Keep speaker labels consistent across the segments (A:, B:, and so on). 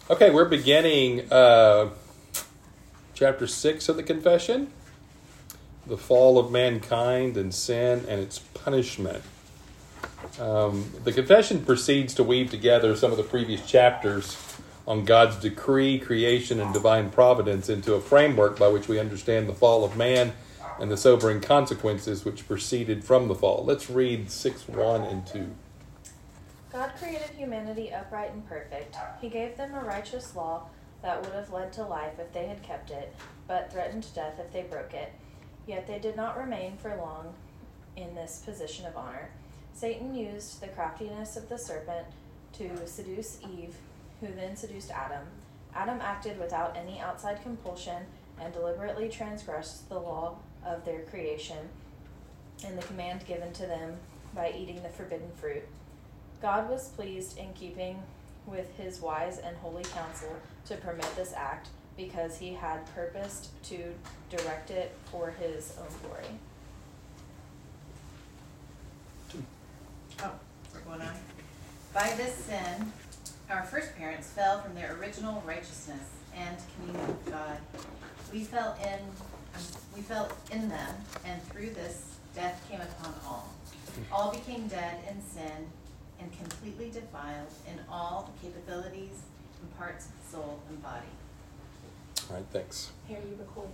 A: Okay, we're beginning chapter 6 of the Confession, the fall of mankind and sin and its punishment. The Confession proceeds to weave together some of the previous chapters on God's decree, creation, and divine providence into a framework by which we understand the fall of man and the sobering consequences which proceeded from the fall. Let's read 6:1 and 2.
B: God created humanity upright and perfect. He gave them a righteous law that would have led to life if they had kept it, but threatened death if they broke it. Yet they did not remain for long in this position of honor. Satan used the craftiness of the serpent to seduce Eve, who then seduced Adam. Adam acted without any outside compulsion and deliberately transgressed the law of their creation and the command given to them by eating the forbidden fruit. God was pleased, in keeping with his wise and holy counsel, to permit this act because he had purposed to direct it for his own glory.
C: We're going on. By this sin, our first parents fell from their original righteousness and communion with God. We fell in them, and through this, death came upon all. All became dead in sin and completely defiled in all the capabilities and parts of the soul and body.
A: All right, thanks.
D: Are you recording?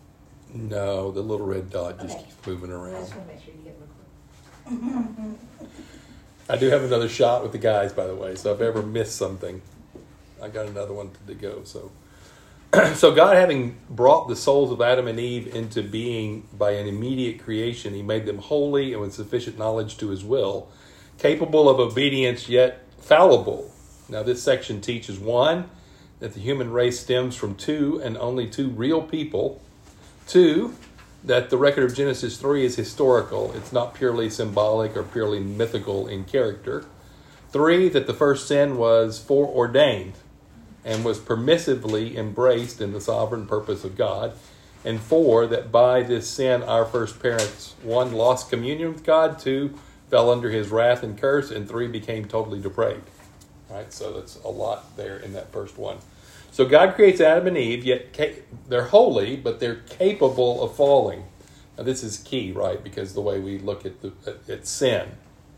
A: No, the little red dot just
D: Okay.
A: keeps moving
D: I
A: around.
D: just want to make sure you get recorded.
A: I do have another shot with the guys, by the way, so if I ever miss something, I got another one to go. So God, having brought the souls of Adam and Eve into being by an immediate creation, he made them holy and with sufficient knowledge to his will, capable of obedience yet fallible. Now this section teaches, 1, that the human race stems from 2 and only 2 real people. 2, that the record of Genesis 3 is historical. It's not purely symbolic or purely mythical in character. 3, that the first sin was foreordained and was permissively embraced in the sovereign purpose of God. And 4, that by this sin our first parents, 1, lost communion with God, 2, fell under his wrath and curse, and 3, became totally depraved. Right? So that's a lot there in that first one. So God creates Adam and Eve, yet they're holy, but they're capable of falling. Now this is key, right? Because the way we look at sin.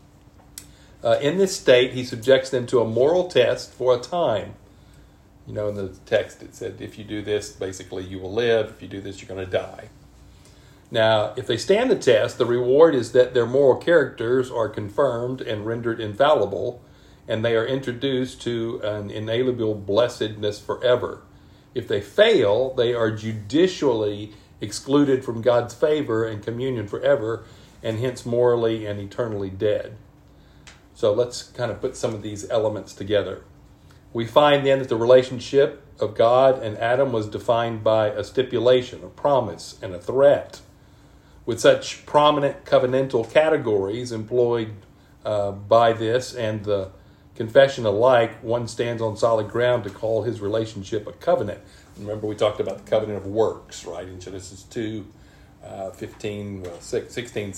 A: In this state, he subjects them to a moral test for a time. You know, in the text it said, if you do this, basically you will live. If you do this, you're going to die. Now, if they stand the test, the reward is that their moral characters are confirmed and rendered infallible, and they are introduced to an inalienable blessedness forever. If they fail, they are judicially excluded from God's favor and communion forever, and hence morally and eternally dead. So let's kind of put some of these elements together. We find then that the relationship of God and Adam was defined by a stipulation, a promise, and a threat. With such prominent covenantal categories employed by this and the confession alike, one stands on solid ground to call his relationship a covenant. Remember, we talked about the covenant of works, right, in Genesis 2, 16, 17.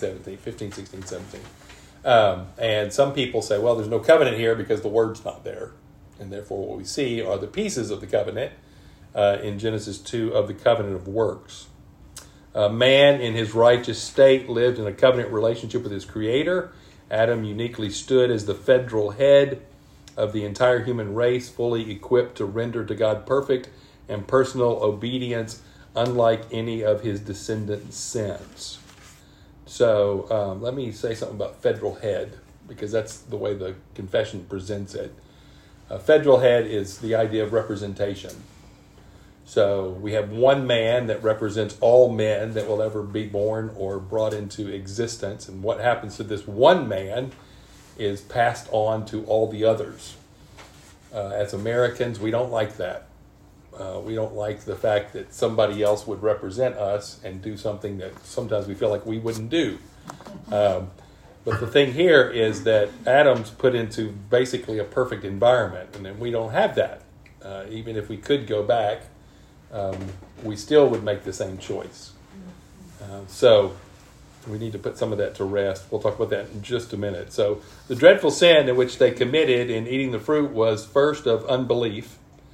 A: And some people say, well, there's no covenant here because the word's not there. And therefore what we see are the pieces of the covenant in Genesis 2 of the covenant of works. Man in his righteous state lived in a covenant relationship with his Creator. Adam uniquely stood as the federal head of the entire human race, fully equipped to render to God perfect and personal obedience, unlike any of his descendants since. So let me say something about federal head, because that's the way the confession presents it. Federal head is the idea of representation. So we have one man that represents all men that will ever be born or brought into existence. And what happens to this one man is passed on to all the others. As Americans, we don't like that. We don't like the fact that somebody else would represent us and do something that sometimes we feel like we wouldn't do. But the thing here is that Adam's put into basically a perfect environment, and then we don't have that. Even if we could go back, we still would make the same choice. So we need to put some of that to rest. We'll talk about that in just a minute. So the dreadful sin in which they committed in eating the fruit was first of unbelief,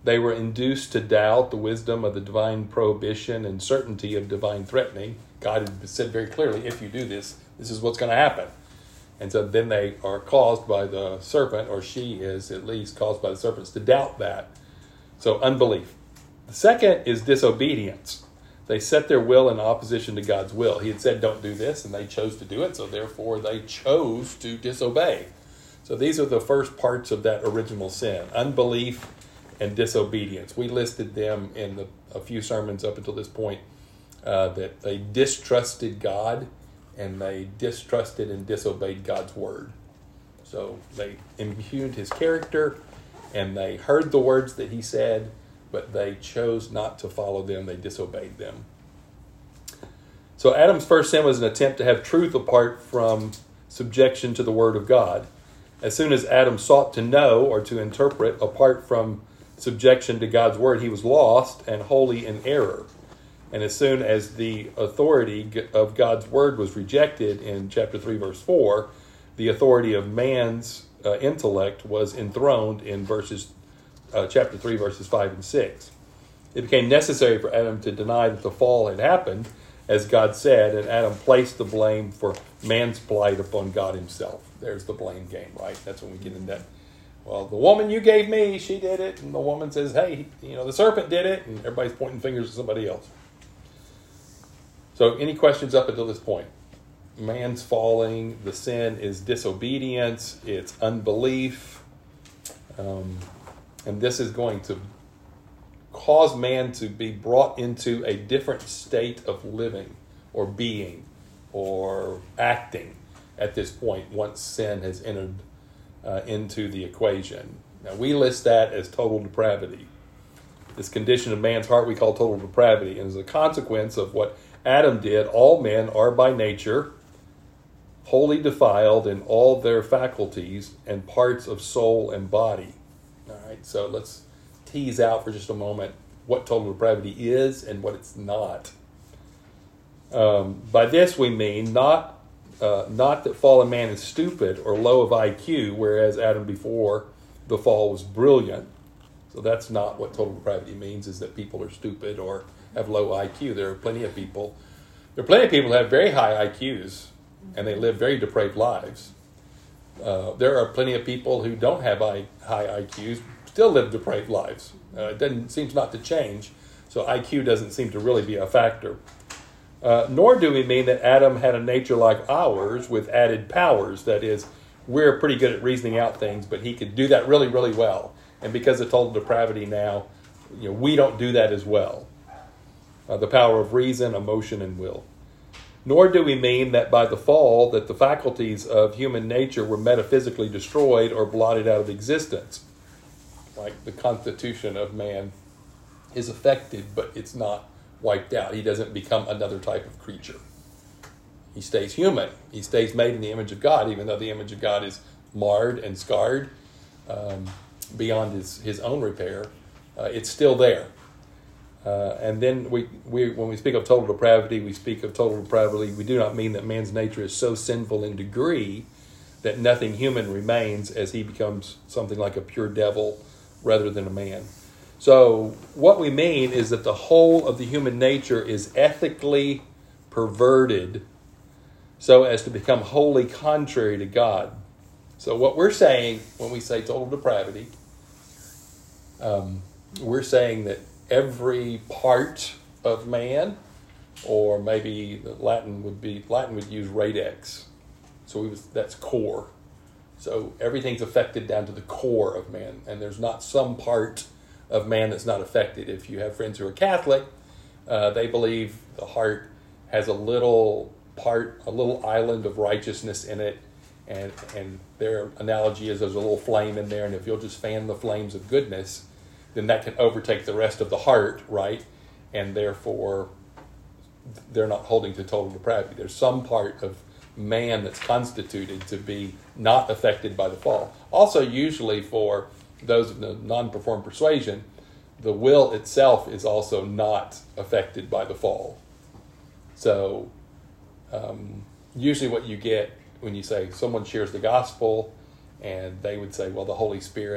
A: They were induced to doubt the wisdom of the divine prohibition and certainty of divine threatening. God had said very clearly, if you do this, this is what's going to happen. And so then they are caused by the serpent, or she is at least caused by the serpents, to doubt that. So unbelief. The second is disobedience. They set their will in opposition to God's will. He had said, don't do this, and they chose to do it, so therefore they chose to disobey. So these are the first parts of that original sin: unbelief and disobedience. We listed them in a few sermons up until this point, that they distrusted God, and they distrusted and disobeyed God's word. So they impugned his character, and they heard the words that he said, but they chose not to follow them. They disobeyed them. So Adam's first sin was an attempt to have truth apart from subjection to the word of God. As soon as Adam sought to know or to interpret apart from subjection to God's word, he was lost and wholly in error. And as soon as the authority of God's word was rejected in chapter 3, verse 4, the authority of man's intellect was enthroned in chapter 3, verses 5 and 6. It became necessary for Adam to deny that the fall had happened, as God said, and Adam placed the blame for man's plight upon God himself. There's the blame game, right? That's when we get in that. Well, the woman you gave me, she did it. And the woman says, hey, the serpent did it. And everybody's pointing fingers at somebody else. So any questions up until this point? Man's falling. The sin is disobedience. It's unbelief. And this is going to cause man to be brought into a different state of living or being or acting at this point once sin has entered into the equation. Now, we list that as total depravity. This condition of man's heart we call total depravity. And as a consequence of what Adam did, all men are by nature wholly defiled in all their faculties and parts of soul and body. All right, so let's tease out for just a moment what total depravity is and what it's not. By this we mean not that fallen man is stupid or low of IQ, whereas Adam before the fall was brilliant. So that's not what total depravity means, is that people are stupid or have low IQ. There are plenty of people who have very high IQs, and they live very depraved lives. There are plenty of people who don't have high IQs, still live depraved lives. It seems not to change, so IQ doesn't seem to really be a factor. Nor do we mean that Adam had a nature like ours with added powers. That is, we're pretty good at reasoning out things, but he could do that really, really well. And because of total depravity now, we don't do that as well. The power of reason, emotion, and will. Nor do we mean that by the fall that the faculties of human nature were metaphysically destroyed or blotted out of existence. Like the constitution of man is affected, but it's not wiped out. He doesn't become another type of creature. He stays human. He stays made in the image of God, even though the image of God is marred and scarred beyond his own repair. It's still there. And then when we speak of total depravity, we speak of total depravity. We do not mean that man's nature is so sinful in degree that nothing human remains as he becomes something like a pure devil rather than a man. So what we mean is that the whole of the human nature is ethically perverted so as to become wholly contrary to God. So what we're saying when we say total depravity, we're saying that every part of man, or maybe Latin would use radex. So that's core. So everything's affected down to the core of man, and there's not some part of man that's not affected. If you have friends who are Catholic, they believe the heart has a little island of righteousness in it, and their analogy is there's a little flame in there, and if you'll just fan the flames of goodness, then that can overtake the rest of the heart, right? And therefore, they're not holding to total depravity. There's some part of man that's constituted to be not affected by the fall. Also, usually for those of the non-reformed persuasion, the will itself is also not affected by the fall. So, usually what you get when you say someone shares the gospel, and they would say, well, the Holy Spirit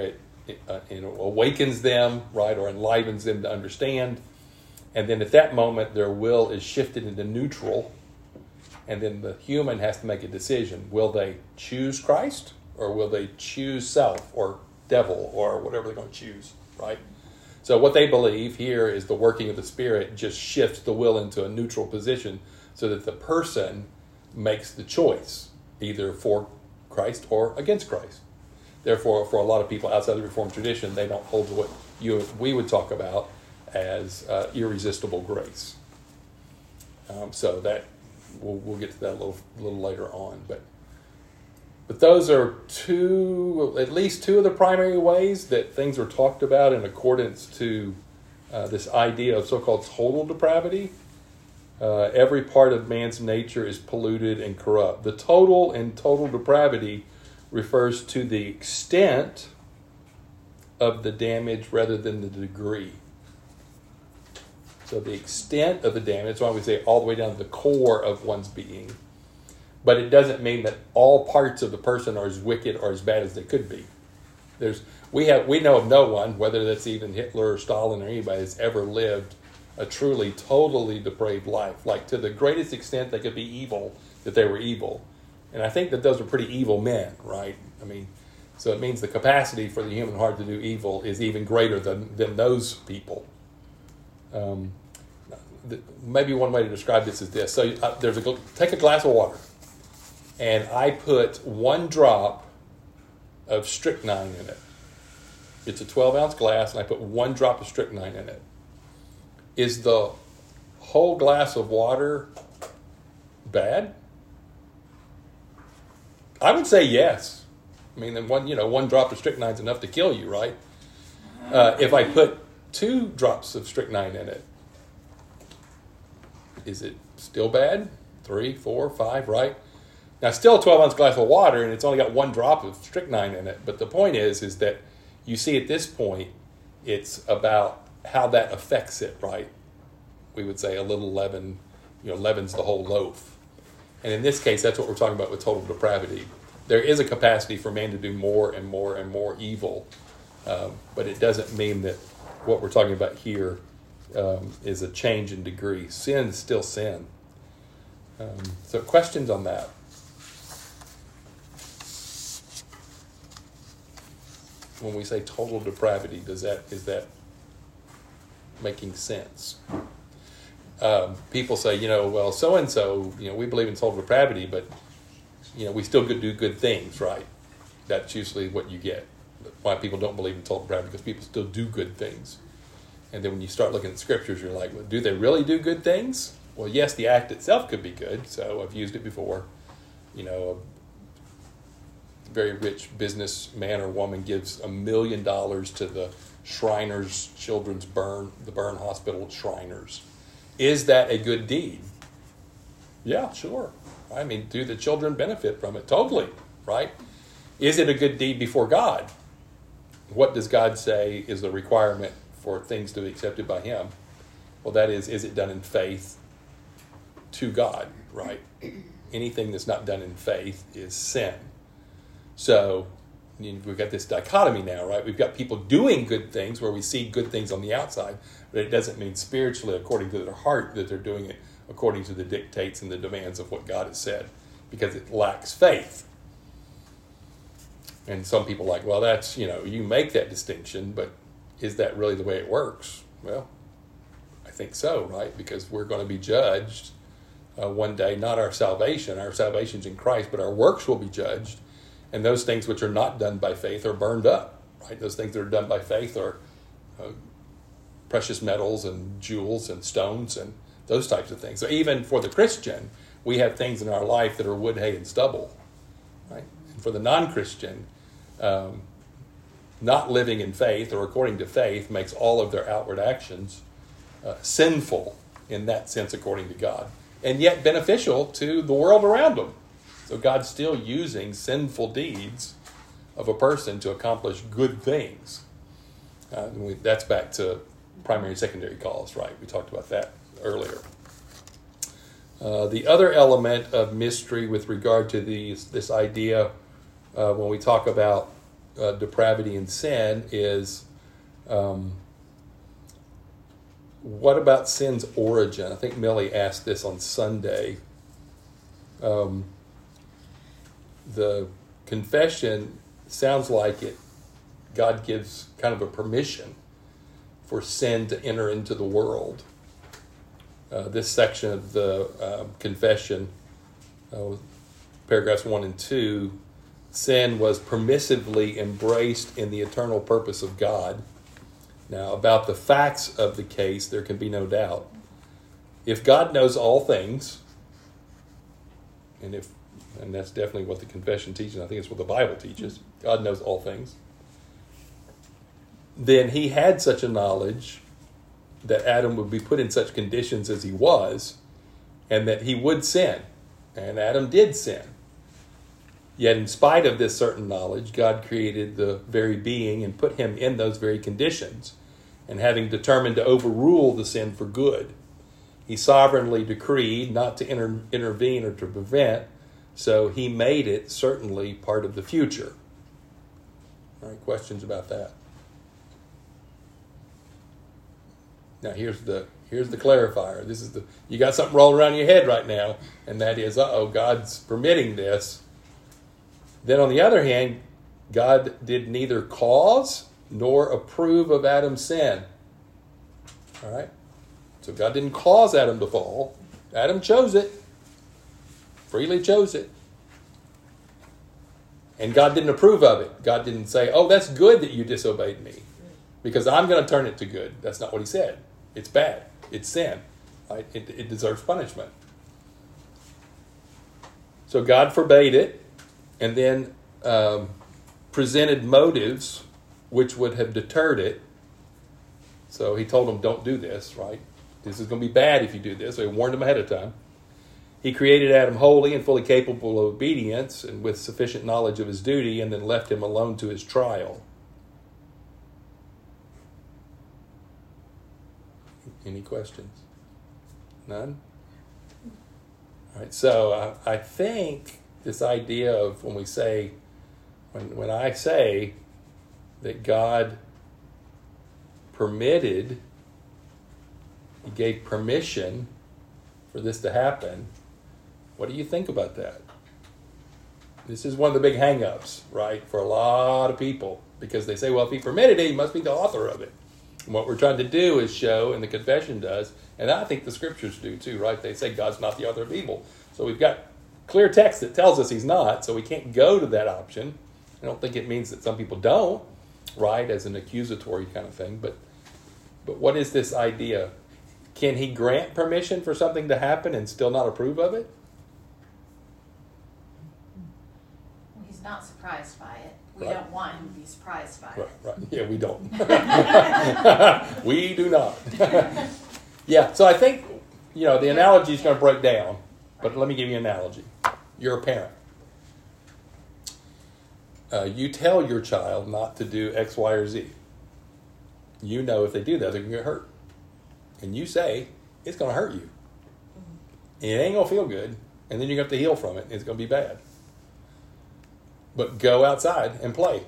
A: awakens them, right, or enlivens them to understand. And then at that moment, their will is shifted into neutral. And then the human has to make a decision. Will they choose Christ, or will they choose self or devil or whatever they're going to choose, right? So what they believe here is the working of the Spirit just shifts the will into a neutral position so that the person makes the choice, either for Christ or against Christ. Therefore, for a lot of people outside the Reformed tradition, they don't hold to what we would talk about as irresistible grace. So that we'll get to that a little later on. But those are at least two of the primary ways that things are talked about in accordance to this idea of so-called total depravity. Every part of man's nature is polluted and corrupt. The total and total depravity refers to the extent of the damage rather than the degree. So the extent of the damage, that's why we say all the way down to the core of one's being. But it doesn't mean that all parts of the person are as wicked or as bad as they could be. We know of no one, whether that's even Hitler or Stalin or anybody, that's ever lived a truly, totally depraved life. Like, to the greatest extent they could be evil, that they were evil. And I think that those are pretty evil men, right? I mean, so it means the capacity for the human heart to do evil is even greater than those people. Maybe one way to describe this is this. So take a glass of water, and I put 1 drop of strychnine in it. It's a 12-ounce glass, and I put 1 drop of strychnine in it. Is the whole glass of water bad? I would say yes. I mean, then 1 drop of strychnine is enough to kill you, right? If I put 2 drops of strychnine in it, is it still bad? 3, 4, 5, right? Now, still a 12-ounce glass of water, and it's only got 1 drop of strychnine in it. But the point is that you see at this point, it's about how that affects it, right? We would say a little leaven, leavens the whole loaf. And in this case, that's what we're talking about with total depravity. There is a capacity for man to do more and more and more evil, but it doesn't mean that what we're talking about here is a change in degree. Sin is still sin. So questions on that? When we say total depravity, is that making sense? People say, well, so-and-so, we believe in total depravity, but, we still could do good things, right? That's usually what you get. Why people don't believe in total depravity, because people still do good things. And then when you start looking at scriptures, you're like, well, do they really do good things? Well, yes, the act itself could be good. So I've used it before. A very rich businessman or woman gives $1 million to the Shriners Children's the burn hospital at Shriners. Is that a good deed? Yeah, sure. I mean, do the children benefit from it? Totally, right? Is it a good deed before God? What does God say is the requirement for things to be accepted by Him? Well, that is it done in faith to God, right? Anything that's not done in faith is sin. So we've got this dichotomy now, right? We've got people doing good things where we see good things on the outside, but it doesn't mean spiritually, according to their heart, that they're doing it according to the dictates and the demands of what God has said, because it lacks faith. And some people are like, well, that's, you make that distinction, but is that really the way it works? Well, I think so, right? Because we're going to be judged one day, not our salvation's in Christ, but our works will be judged. And those things which are not done by faith are burned up, right? Those things that are done by faith are precious metals and jewels and stones and those types of things. So even for the Christian, we have things in our life that are wood, hay, and stubble, right? And for the non-Christian, not living in faith or according to faith makes all of their outward actions sinful in that sense according to God, and yet beneficial to the world around them. So God's still using sinful deeds of a person to accomplish good things. That's back to primary and secondary cause, right? We talked about that earlier. The other element of mystery with regard to this idea when we talk about depravity and sin is, what about sin's origin? I think Millie asked this on Sunday. The confession sounds like God gives kind of a permission for sin to enter into the world. This section of the confession, paragraphs 1 and 2, sin was permissively embraced in the eternal purpose of God. Now, about the facts of the case, there can be no doubt. If God knows all things, and that's definitely what the confession teaches, I think it's what the Bible teaches, God knows all things, then he had such a knowledge that Adam would be put in such conditions as he was, and that he would sin. And Adam did sin. Yet in spite of this certain knowledge, God created the very being and put him in those very conditions. And having determined to overrule the sin for good, he sovereignly decreed not to intervene or to prevent, so he made it certainly part of the future. All right, questions about that? Now here's the clarifier. You got something rolling around in your head right now, and that is, God's permitting this. Then on the other hand, God did neither cause nor approve of Adam's sin. All right? So God didn't cause Adam to fall. Adam chose it. Freely chose it. And God didn't approve of it. God didn't say, that's good that you disobeyed me, because I'm going to turn it to good. That's not what he said. It's bad. It's sin. Right? It deserves punishment. So God forbade it, and then presented motives which would have deterred it. So he told them, don't do this, right? This is going to be bad if you do this. So he warned them ahead of time. He created Adam holy and fully capable of obedience and with sufficient knowledge of his duty, and then left him alone to his trial. Any questions? None? All right, so I think this idea of when I say that God permitted, he gave permission for this to happen, what do you think about that? This is one of the big hang-ups, right, for a lot of people, because they say, well, if he permitted it, he must be the author of it. And what we're trying to do is show, and the confession does, and I think the scriptures do too, right? They say God's not the author of evil. So we've got clear text that tells us he's not, so we can't go to that option. I don't think it means that some people don't, right, as an accusatory kind of thing. But what is this idea? Can he grant permission for something to happen and still not approve of it?
C: Well, he's not surprised by it. We
A: Right.
C: don't want him to be surprised by it.
A: Right. Yeah, we don't. We do not. Yeah, so I think, the analogy is going to break down. But let me give you an analogy. You're a parent. You tell your child not to do X, Y, or Z. You know if they do that, they're going to get hurt. And you say, it's going to hurt you. And it ain't going to feel good. And then you're going to have to heal from it. And it's going to be bad. But go outside and play.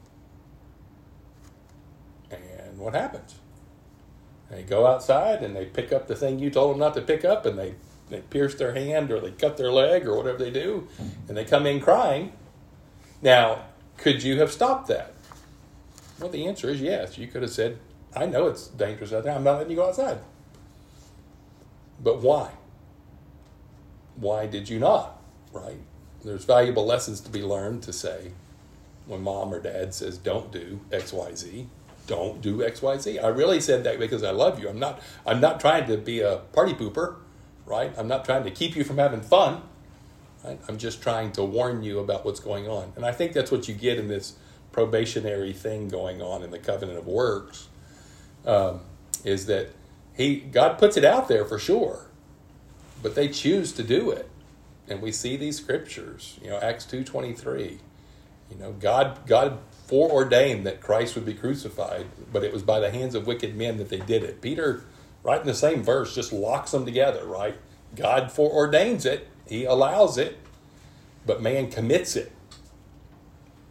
A: And what happens? They go outside and they pick up the thing you told them not to pick up, and they pierce their hand or they cut their leg or whatever they do, and they come in crying. Now, could you have stopped that? Well, the answer is yes. You could have said, I know it's dangerous out there. I'm not letting you go outside. But why? Why did you not? Right? There's valuable lessons to be learned to say, when mom or dad says, don't do X, Y, Z, don't do X, Y, Z. I really said that because I love you. I'm not trying to be a party pooper, right? I'm not trying to keep you from having fun. Right? I'm just trying to warn you about what's going on. And I think that's what you get in this probationary thing going on in the covenant of works, is that God puts it out there for sure, but they choose to do it. And we see these scriptures, Acts 2:23. God foreordained that Christ would be crucified, but it was by the hands of wicked men that they did it. Peter, right in the same verse, just locks them together, right? God foreordains it. He allows it, but man commits it.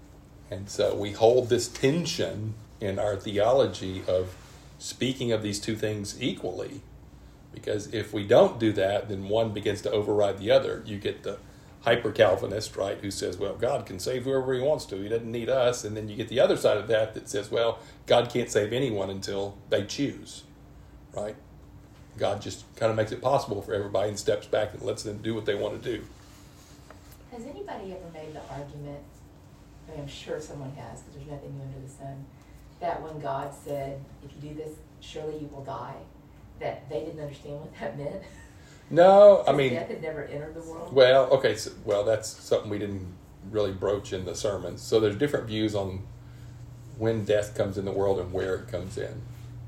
A: And so we hold this tension in our theology of speaking of these two things equally. Because if we don't do that, then one begins to override the other. You get the hyper-Calvinist, right, who says, well, God can save whoever he wants to. He doesn't need us. And then you get the other side of that that says, well, God can't save anyone until they choose, right? God just kind of makes it possible for everybody and steps back and lets them do what they want to do.
D: Has anybody ever made the argument, I mean, I'm sure someone has, because there's nothing new under the sun, that when God said, if you do this, surely you will die, that they didn't understand what that meant?
A: No, I mean...
D: Death had never entered the world?
A: Well, okay, so, well, that's something we didn't really broach in the sermons. So there's different views on when death comes in the world and where it comes in.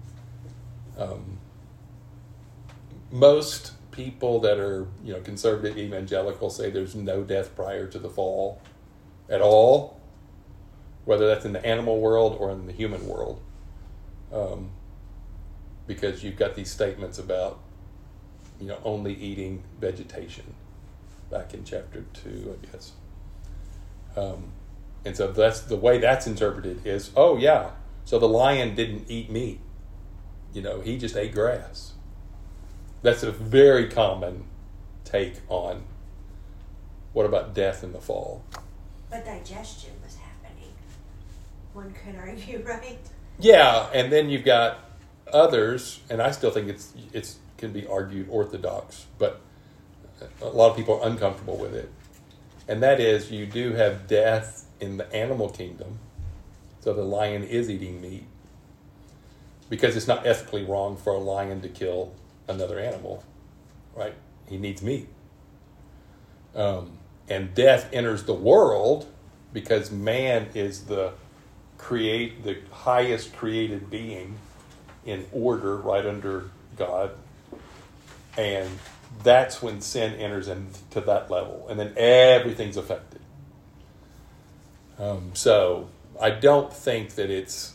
A: Most people that are, conservative evangelical say there's no death prior to the fall at all, whether that's in the animal world or in the human world, because you've got these statements about, only eating vegetation back in chapter 2, I guess. And so that's the way that's interpreted is, oh yeah, so the lion didn't eat meat. He just ate grass. That's a very common take on what about death in the fall.
E: But digestion was happening. One could argue, right?
A: Yeah, and then you've got others, and I still think it's can be argued orthodox, but a lot of people are uncomfortable with it. And that is, you do have death in the animal kingdom, so the lion is eating meat, because it's not ethically wrong for a lion to kill another animal, right? He needs meat. And death enters the world because man is the highest created being in order right under God. And that's when sin enters into that level. And then everything's affected. So I don't think it's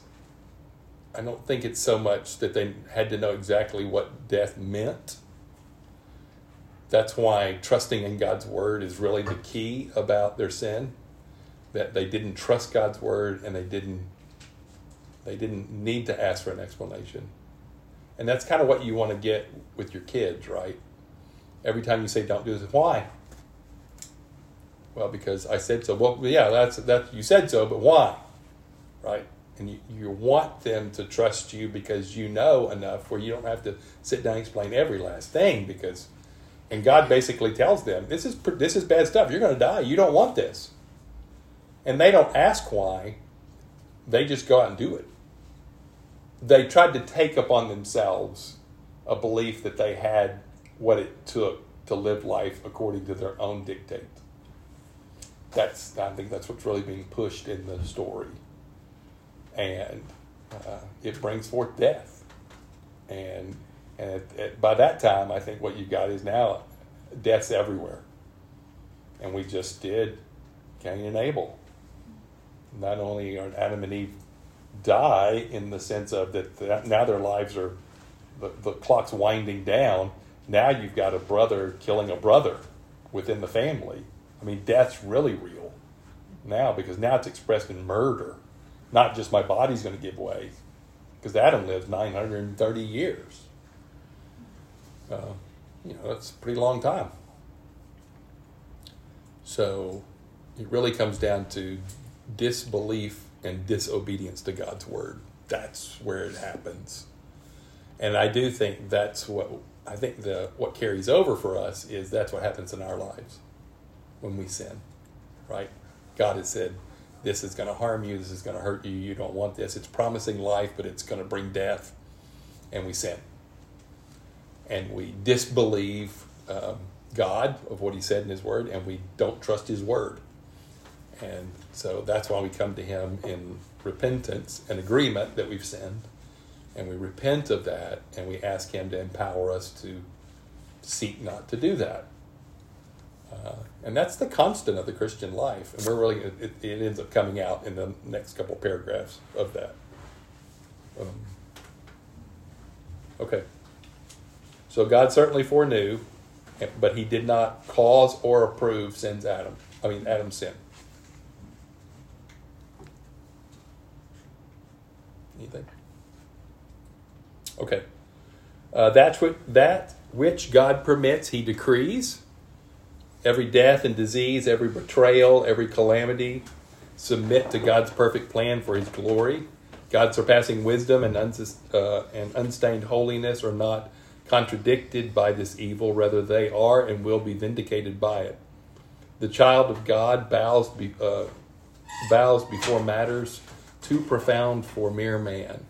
A: so much that they had to know exactly what death meant. That's why trusting in God's word is really the key about their sin. That they didn't trust God's word and they didn't need to ask for an explanation. And that's kind of what you want to get with your kids, right? Every time you say don't do this, why? Well, because I said so. Well, yeah, that's you said so, but why? Right? And you want them to trust you because you know enough where you don't have to sit down and explain every last thing, and God basically tells them, this is bad stuff. You're going to die. You don't want this. And they don't ask why. They just go out and do it. They tried to take upon themselves a belief that they had what it took to live life according to their own dictate. I think that's what's really being pushed in the story. And it brings forth death. And by that time, I think what you've got is now death's everywhere. And we just did Cain and Abel. Not only are Adam and Eve die in the sense of that now their lives are, the clock's winding down. Now you've got a brother killing a brother within the family. I mean, death's really real now, because now it's expressed in murder. Not just my body's going to give way, because Adam lived 930 years. That's a pretty long time. So it really comes down to disbelief and disobedience to God's word. That's where it happens. And I do think what carries over for us is that's what happens in our lives when we sin, right? God has said, this is going to harm you, this is going to hurt you, you don't want this. It's promising life, but it's going to bring death. And we sin. And we disbelieve God of what he said in his word, and we don't trust his word. And so that's why we come to him in repentance and agreement that we've sinned. And we repent of that, and we ask him to empower us to seek not to do that. And that's the constant of the Christian life. And it ends up coming out in the next couple paragraphs of that. Okay. So God certainly foreknew, but he did not cause or approve Adam's sin. Okay. That which God permits, he decrees. Every death and disease, every betrayal, every calamity, submit to God's perfect plan for his glory. God's surpassing wisdom and unstained holiness are not contradicted by this evil. Rather, they are and will be vindicated by it. The child of God bows before matters too profound for mere man.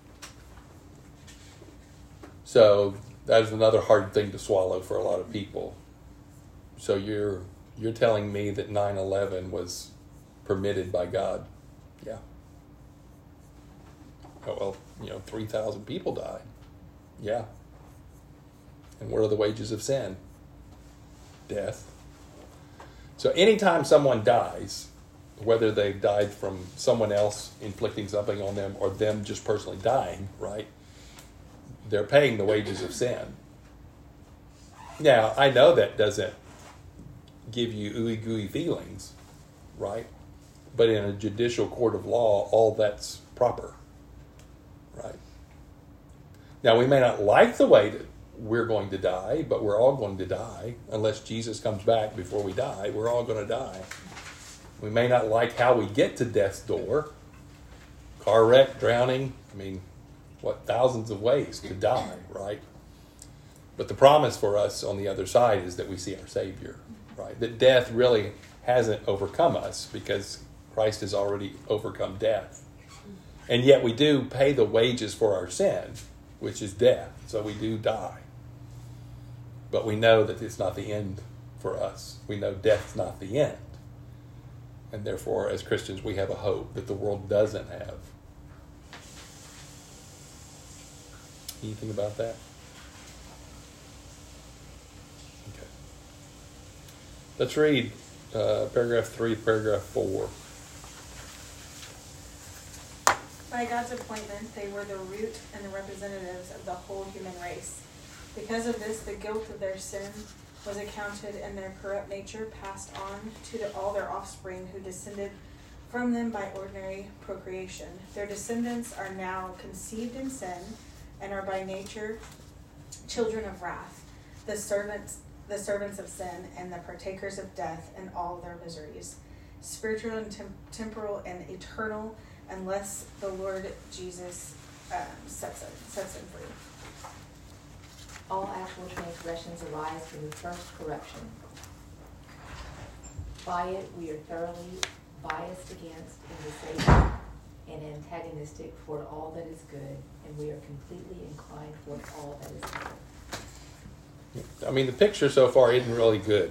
A: So that is another hard thing to swallow for a lot of people. So you're telling me that 9/11 was permitted by God? Yeah. Oh, well, 3,000 people died. Yeah. And what are the wages of sin? Death. So anytime someone dies, whether they've died from someone else inflicting something on them or them just personally dying, right? They're paying the wages of sin. Now, I know that doesn't give you ooey gooey feelings, right? But in a judicial court of law, all that's proper, right? Now, we may not like the way that we're going to die, but we're all going to die. Unless Jesus comes back before we die, we're all going to die. We may not like how we get to death's door. Car wreck, drowning, thousands of ways to die, right? But the promise for us on the other side is that we see our Savior, right? That death really hasn't overcome us because Christ has already overcome death. And yet we do pay the wages for our sin, which is death. So we do die. But we know that it's not the end for us. We know death's not the end. And therefore, as Christians, we have a hope that the world doesn't have. Anything about that? Okay. Let's read paragraph 3, paragraph 4.
F: By God's appointment, they were the root and the representatives of the whole human race. Because of this, the guilt of their sin was accounted, and their corrupt nature passed on to all their offspring who descended from them by ordinary procreation. Their descendants are now conceived in sin and are by nature children of wrath, the servants of sin, and the partakers of death and all their miseries, spiritual and temporal and eternal, unless the Lord Jesus sets them free.
D: All actual transgressions arise from the first corruption. By it we are thoroughly biased against and disabled and antagonistic toward all that is good, and we are completely inclined toward all that is evil.
A: The picture so far isn't really good.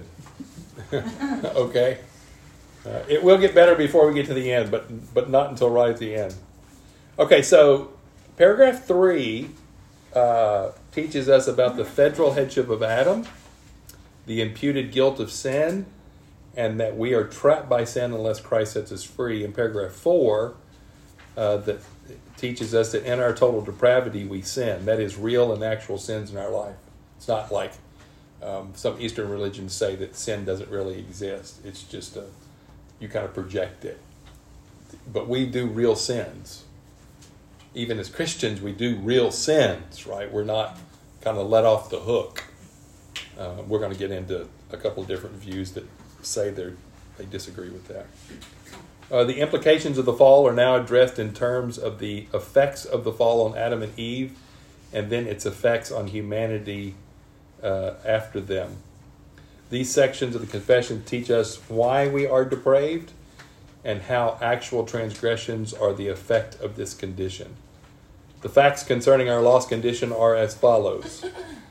A: Okay? It will get better before we get to the end, but not until right at the end. Okay, so paragraph 3 teaches us about the federal headship of Adam, the imputed guilt of sin, and that we are trapped by sin unless Christ sets us free. In paragraph 4, that teaches us that in our total depravity we sin. That is real and actual sins in our life. It's not like some Eastern religions say that sin doesn't really exist. It's just you kind of project it. But we do real sins. Even as Christians, we do real sins, right? We're not kind of let off the hook. We're going to get into a couple of different views that say they disagree with that. The implications of the fall are now addressed in terms of the effects of the fall on Adam and Eve, and then its effects on humanity after them. These sections of the confession teach us why we are depraved and how actual transgressions are the effect of this condition. The facts concerning our lost condition are as follows,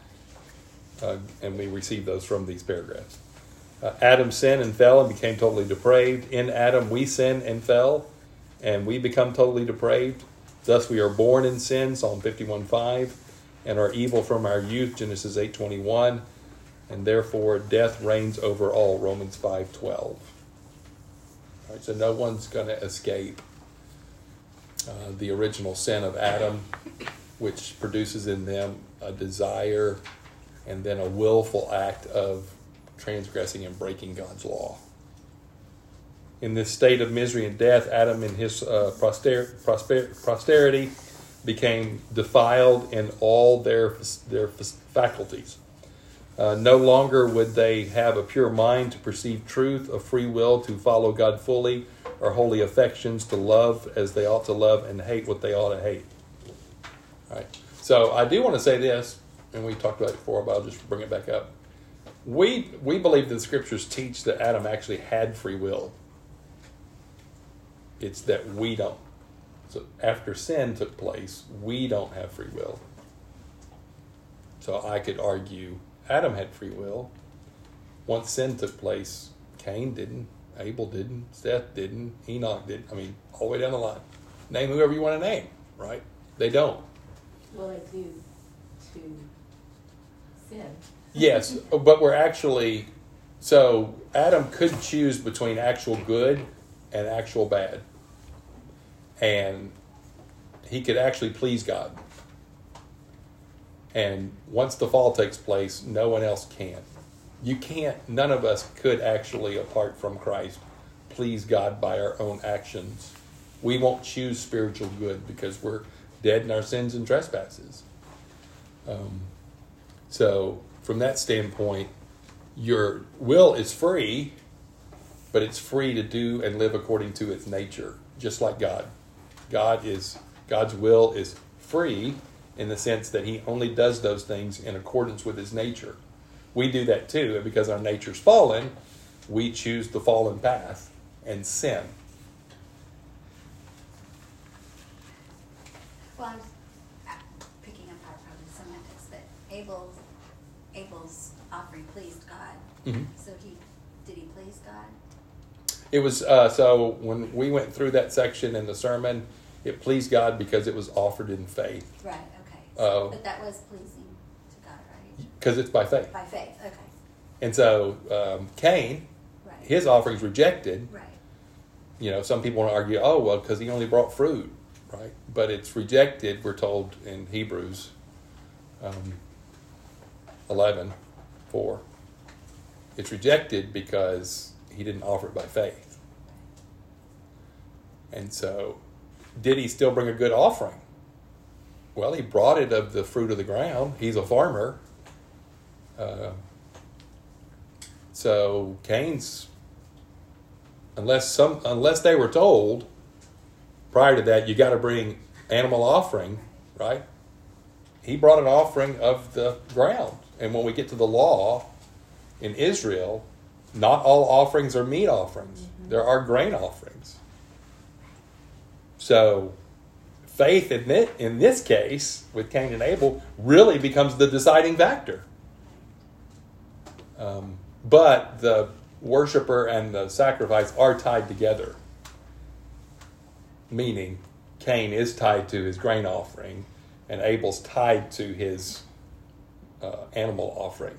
A: and we receive those from these paragraphs. Adam sinned and fell and became totally depraved. In Adam we sin and fell, and we become totally depraved. Thus we are born in sin, Psalm 51:5, and are evil from our youth, Genesis 8:21, and therefore death reigns over all, Romans 5:12. All right, so no one's going to escape the original sin of Adam, which produces in them a desire and then a willful act of transgressing and breaking God's law. In this state of misery and death, Adam and his posterity became defiled in all their faculties. No longer would they have a pure mind to perceive truth, a free will to follow God fully, or holy affections to love as they ought to love and hate what they ought to hate. All right. So I do want to say this, and we talked about it before, but I'll just bring it back up. We believe that the scriptures teach that Adam actually had free will. It's that we don't. So after sin took place, we don't have free will. So I could argue Adam had free will. Once sin took place, Cain didn't, Abel didn't, Seth didn't, Enoch didn't. I mean, all the way down the line. Name whoever you want to name, right? They don't.
D: Well, they do to sin.
A: Yes, but we're actually, so Adam could choose between actual good and actual bad. And he could actually please God. And once the fall takes place, no one else can. You can't, none of us could actually, apart from Christ, please God by our own actions. We won't choose spiritual good because we're dead in our sins and trespasses. So from that standpoint, your will is free, but it's free to do and live according to its nature, just like God. God's will is free in the sense that he only does those things in accordance with his nature. We do that too, and because our nature's fallen, we choose the fallen path and sin.
G: Well, I was picking up our semantics, but Abel's offering pleased God.
A: Mm-hmm.
G: So did he please God?
A: It was, so when we went through that section in the sermon, it pleased God because it was offered in faith.
G: Right, okay. But that was pleasing to God, right?
A: Because it's by faith.
G: By faith, okay.
A: And so Cain,
G: Right.
A: his offering's rejected.
G: Right.
A: You know, some people want to argue, oh, well, because he only brought fruit, right? But it's rejected, we're told in Hebrews 11:4. It's rejected because he didn't offer it by faith. And so, did he still bring a good offering? Well, he brought it of the fruit of the ground. He's a farmer. So Cain's, unless they were told prior to that, you got to bring animal offering, right? He brought an offering of the ground. And when we get to the law in Israel, not all offerings are meat offerings. Mm-hmm. There are grain offerings. So faith in this case with Cain and Abel really becomes the deciding factor. But the worshiper and the sacrifice are tied together. Meaning Cain is tied to his grain offering and Abel's tied to his animal offering.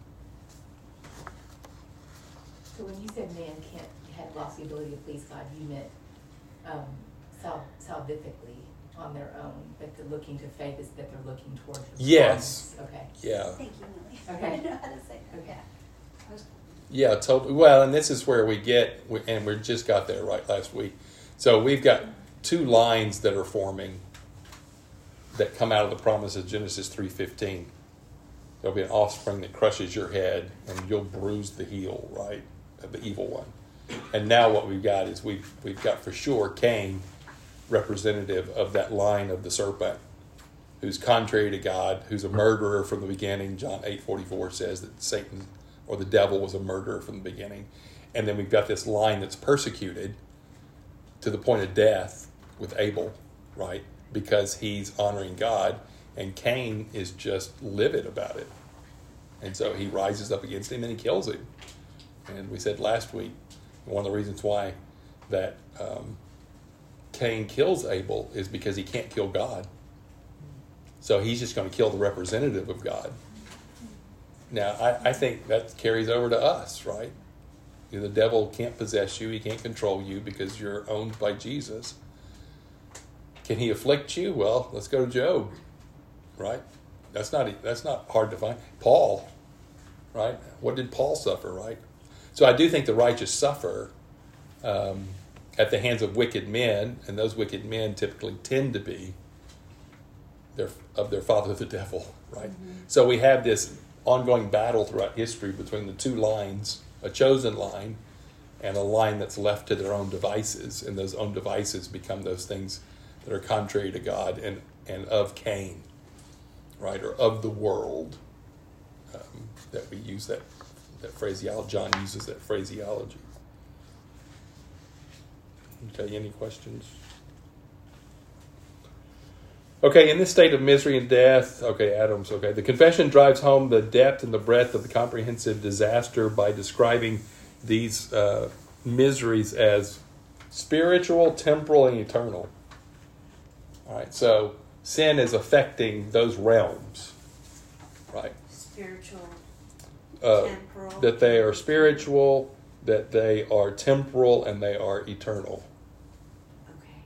D: So when you said man had lost the ability to please God, you meant salvifically on their own, but the looking to faith is that they're looking towards the
A: Yes.
D: promise. Okay.
A: Yeah.
G: Thank you, Millie.
D: Okay.
G: I didn't know how to say that.
D: Okay.
A: Yeah, totally. Well, and this is where we get, and we just got there right last week. So we've got two lines that are forming that come out of the promise of Genesis 3:15. There'll be an offspring that crushes your head, and you'll bruise the heel, right, of the evil one. And now what we've got is we've got for sure Cain, representative of that line of the serpent, who's contrary to God, who's a murderer from the beginning. John 8:44 says that Satan or the devil was a murderer from the beginning. And then we've got this line that's persecuted to the point of death with Abel, right? Because he's honoring God, and Cain is just livid about it. And so he rises up against him and he kills him. And we said last week, one of the reasons why that Cain kills Abel is because he can't kill God. So he's just going to kill the representative of God. Now, I think that carries over to us, right? You know, the devil can't possess you. He can't control you because you're owned by Jesus. Can he afflict you? Well, let's go to Job, right? That's not hard to find. Paul, right? What did Paul suffer, right? So I do think the righteous suffer at the hands of wicked men, and those wicked men typically tend to be their father, the devil, right? So we have this ongoing battle throughout history between the two lines, a chosen line and a line that's left to their own devices, and those own devices become those things that are contrary to God and of Cain, right, or of the world. That we use that phraseology. John uses that phraseology. Okay, any questions? Okay, in this state of misery and death, okay, Adam's okay. The confession drives home the depth and the breadth of the comprehensive disaster by describing these miseries as spiritual, temporal, and eternal. All right, so sin is affecting those realms, right?
E: Spiritual, temporal.
A: That they are spiritual, that they are temporal, and they are eternal.
E: Okay.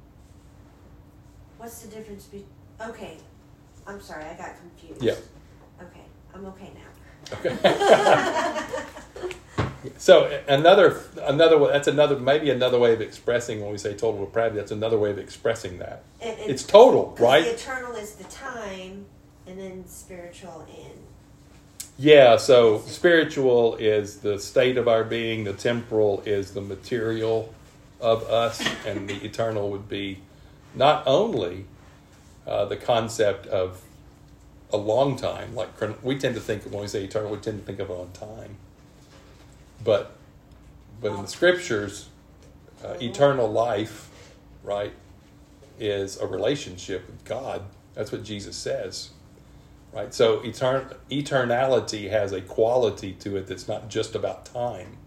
E: What's the difference between... Okay. I'm sorry, I got confused.
A: Yeah.
E: Okay. I'm okay now.
A: Okay. So another that's maybe another way of expressing when we say total depravity. That's another way of expressing that.
E: And
A: it's total, right?
E: The eternal is the time, and then spiritual and...
A: Yeah, so spiritual is the state of our being, the temporal is the material of us, and the eternal would be not only the concept of a long time, like we tend to think of, when we say eternal, we tend to think of on time. But in the scriptures, eternal life, right, is a relationship with God. That's what Jesus says. Right, so eternality has a quality to it that's not just about time.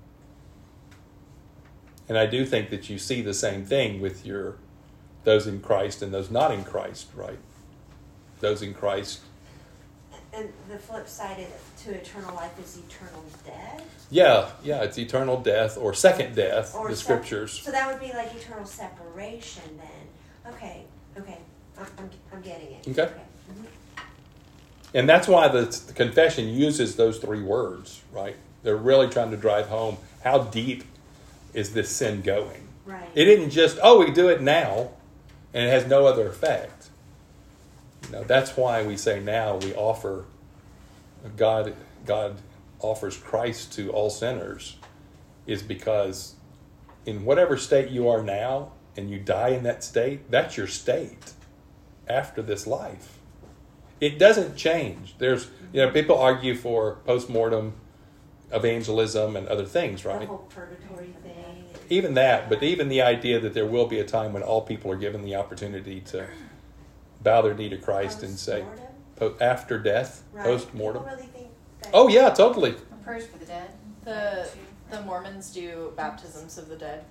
A: And I do think that you see the same thing with those in Christ and those not in Christ, right? Those in Christ.
E: And the flip side to eternal life is eternal death?
A: Yeah, it's eternal death or second death, the scriptures.
E: So that would be like eternal separation then. Okay, I'm getting it.
A: Okay. Mm-hmm. And that's why the confession uses those three words, right? They're really trying to drive home how deep is this sin going.
E: Right.
A: It isn't just, we do it now, and it has no other effect. That's why we say now we offer, God offers Christ to all sinners, is because in whatever state you are now, and you die in that state, that's your state after this life. It doesn't change. There's, people argue for post-mortem evangelism and other things, right?
E: The whole purgatory thing.
A: Even that, but even the idea that there will be a time when all people are given the opportunity to bow their knee to Christ and say, after death,
E: right.
A: post-mortem.
E: People really think that...
A: Oh, yeah, totally.
C: Prayers for the dead.
B: The Mormons do baptisms of the dead.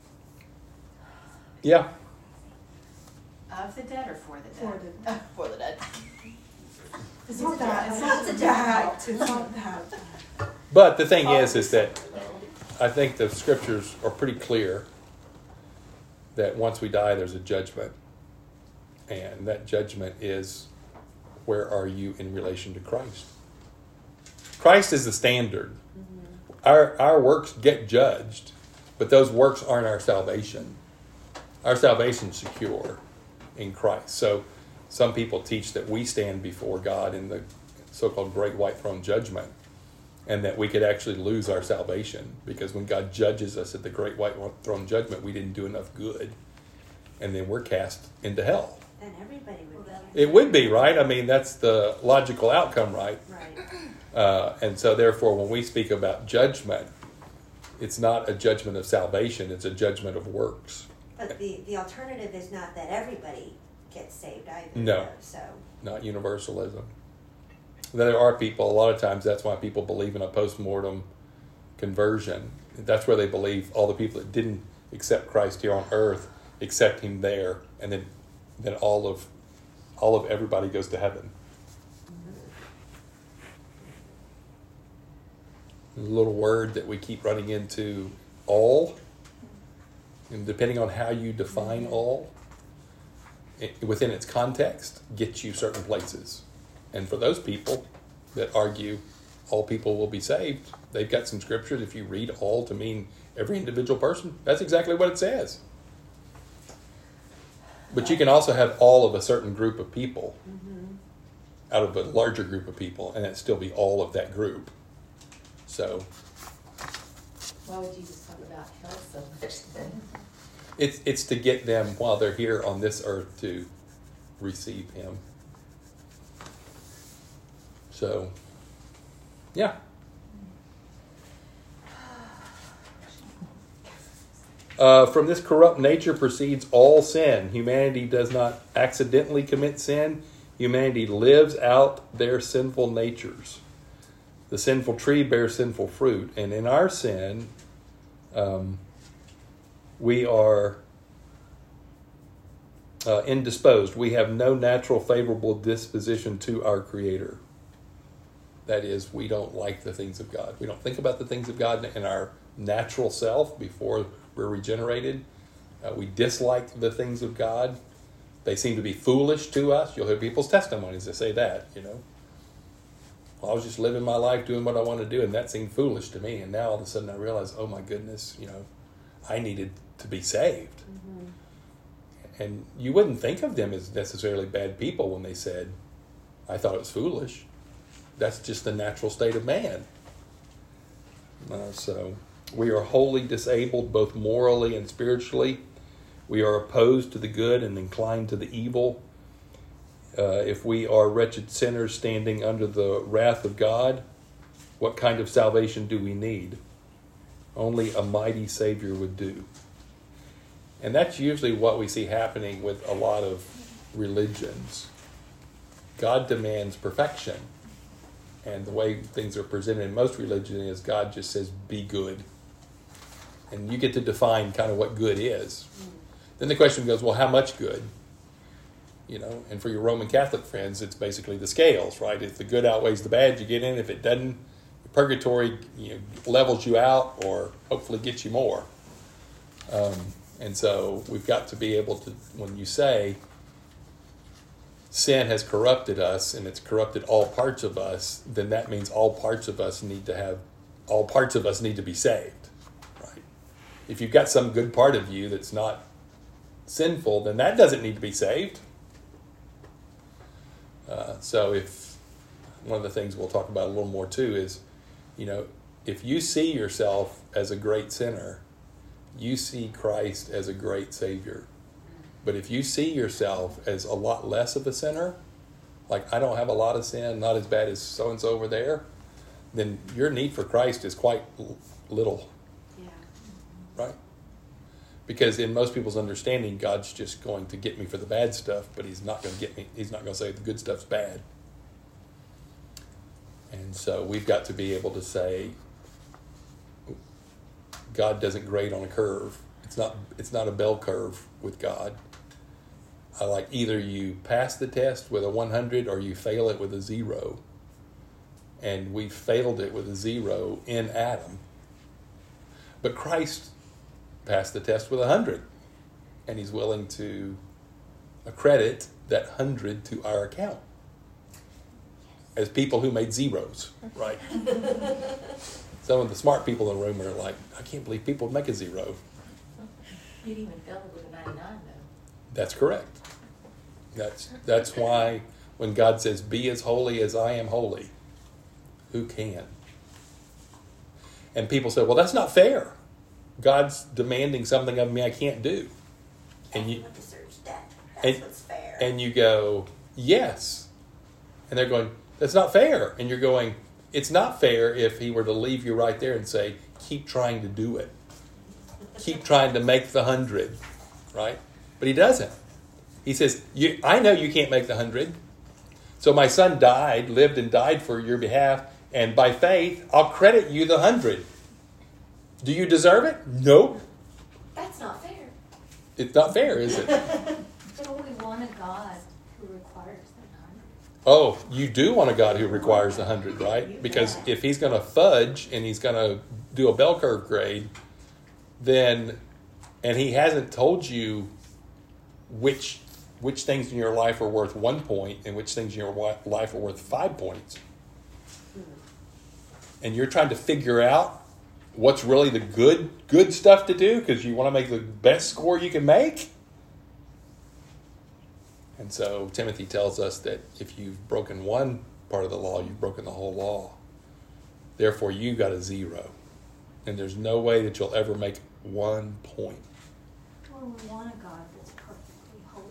A: Yeah.
C: Of the dead or for the dead?
B: For the dead.
F: It's not that.
G: It's not that.
F: It's not that.
A: But the thing is that I think the scriptures are pretty clear that once we die, there's a judgment. And that judgment is, where are you in relation to Christ? Christ is the standard. Mm-hmm. Our works get judged, but those works aren't our salvation. Our salvation is secure in Christ. So some people teach that we stand before God in the so-called Great White Throne Judgment, and that we could actually lose our salvation, because when God judges us at the Great White Throne Judgment, we didn't do enough good, and then we're cast into hell.
E: Then everybody would be.
A: It would be, right? I mean, that's the logical outcome, right?
E: Right.
A: And so therefore, when we speak about judgment, it's not a judgment of salvation, it's a judgment of works.
E: But the alternative is not that everybody gets saved either.
A: No.
E: So.
A: Not universalism. There are people, a lot of times that's why people believe in a post-mortem conversion. That's where they believe all the people that didn't accept Christ here on earth accept him there, and then all of everybody goes to heaven. A little word that we keep running into, all, and depending on how you define all, within its context, gets you certain places. And for those people that argue all people will be saved, they've got some scriptures. If you read all to mean every individual person, that's exactly what it says. But you can also have all of a certain group of people out of a larger group of people, and it still be all of that group. So
D: Why would Jesus talk about hell so much then?
A: it's to get them while they're here on this earth to receive him. So, yeah. From this corrupt nature proceeds all sin. Humanity does not accidentally commit sin. Humanity lives out their sinful natures. The sinful tree bears sinful fruit. And in our sin, we are indisposed. We have no natural favorable disposition to our Creator. That is, we don't like the things of God. We don't think about the things of God in our natural self before we're regenerated. We dislike the things of God. They seem to be foolish to us. You'll hear people's testimonies that say that, Well, I was just living my life doing what I want to do, and that seemed foolish to me. And now all of a sudden I realize, oh my goodness, I needed to be saved. Mm-hmm. And you wouldn't think of them as necessarily bad people when they said, I thought it was foolish. That's just the natural state of man. So we are wholly disabled both morally and spiritually. We are opposed to the good and inclined to the evil. If we are wretched sinners standing under the wrath of God, what kind of salvation do we need? Only a mighty Savior would do. And that's usually what we see happening with a lot of religions. God demands perfection. And the way things are presented in most religions is God just says, be good. And you get to define kind of what good is. Then the question goes, well, how much good? And for your Roman Catholic friends, it's basically the scales, right? If the good outweighs the bad, you get in. If it doesn't, purgatory levels you out or hopefully gets you more. And so we've got to be able to, when you say sin has corrupted us and it's corrupted all parts of us, then that means all parts of us need to be saved, right? If you've got some good part of you that's not sinful, then that doesn't need to be saved. So if one of the things we'll talk about a little more too is, if you see yourself as a great sinner, you see Christ as a great Savior. But if you see yourself as a lot less of a sinner, like I don't have a lot of sin, not as bad as so-and-so over there, then your need for Christ is quite little.
E: Yeah.
A: Right? Because in most people's understanding, God's just going to get me for the bad stuff, but he's not going to get me. He's not going to say the good stuff's bad. And so we've got to be able to say, God doesn't grade on a curve. It's not a bell curve with God. Either you pass the test with a 100 or you fail it with a 0. And we failed it with a 0 in Adam. But Christ passed the test with 100. And he's willing to accredit that 100 to our account. As people who made zeros, right? Some of the smart people in the room are like, I can't believe people would make a 0.
D: You'd even fail it with a 99, though.
A: That's correct. That's why when God says, be as holy as I am holy, who can? And people say, well, that's not fair. God's demanding something of me I can't do. And you
E: deserves death. That's what's fair.
A: And you go, yes. And they're going, that's not fair. And you're going, it's not fair if he were to leave you right there and say, keep trying to do it. Keep trying to make the 100, right? But he doesn't. He says, I know you can't make the 100. So my son lived and died for your behalf. And by faith, I'll credit you the 100. Do you deserve it? Nope.
E: That's not fair.
A: It's not fair, is it?
G: But we want a God who requires the 100.
A: Oh, you do want a God who requires the 100, right? Because if he's going to fudge and he's going to do a bell curve grade, then, and he hasn't told you which things in your life are worth 1 point and which things in your life are worth 5 points. And you're trying to figure out what's really the good stuff to do because you want to make the best score you can make. And so Timothy tells us that if you've broken one part of the law, you've broken the whole law. Therefore, you got a 0. And there's no way that you'll ever make 1 point.
G: Well, we want a God that's perfectly holy.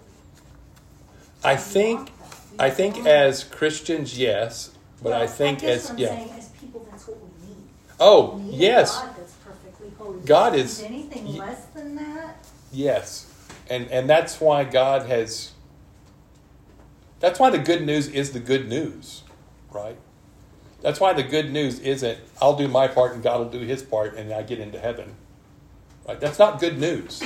A: I think as Christians, yes. But
G: Well,
A: I think
G: guess
A: as,
G: what I'm
A: yeah.
G: saying, as people, that's what we need.
A: Oh,
G: We need
A: yes.
G: a God that's perfectly holy.
A: God is-
G: Anything less than that?
A: Yes. And that's why God has, that's why the good news is the good news, right? That's why the good news isn't, I'll do my part and God will do his part and I get into heaven. Right? That's not good news.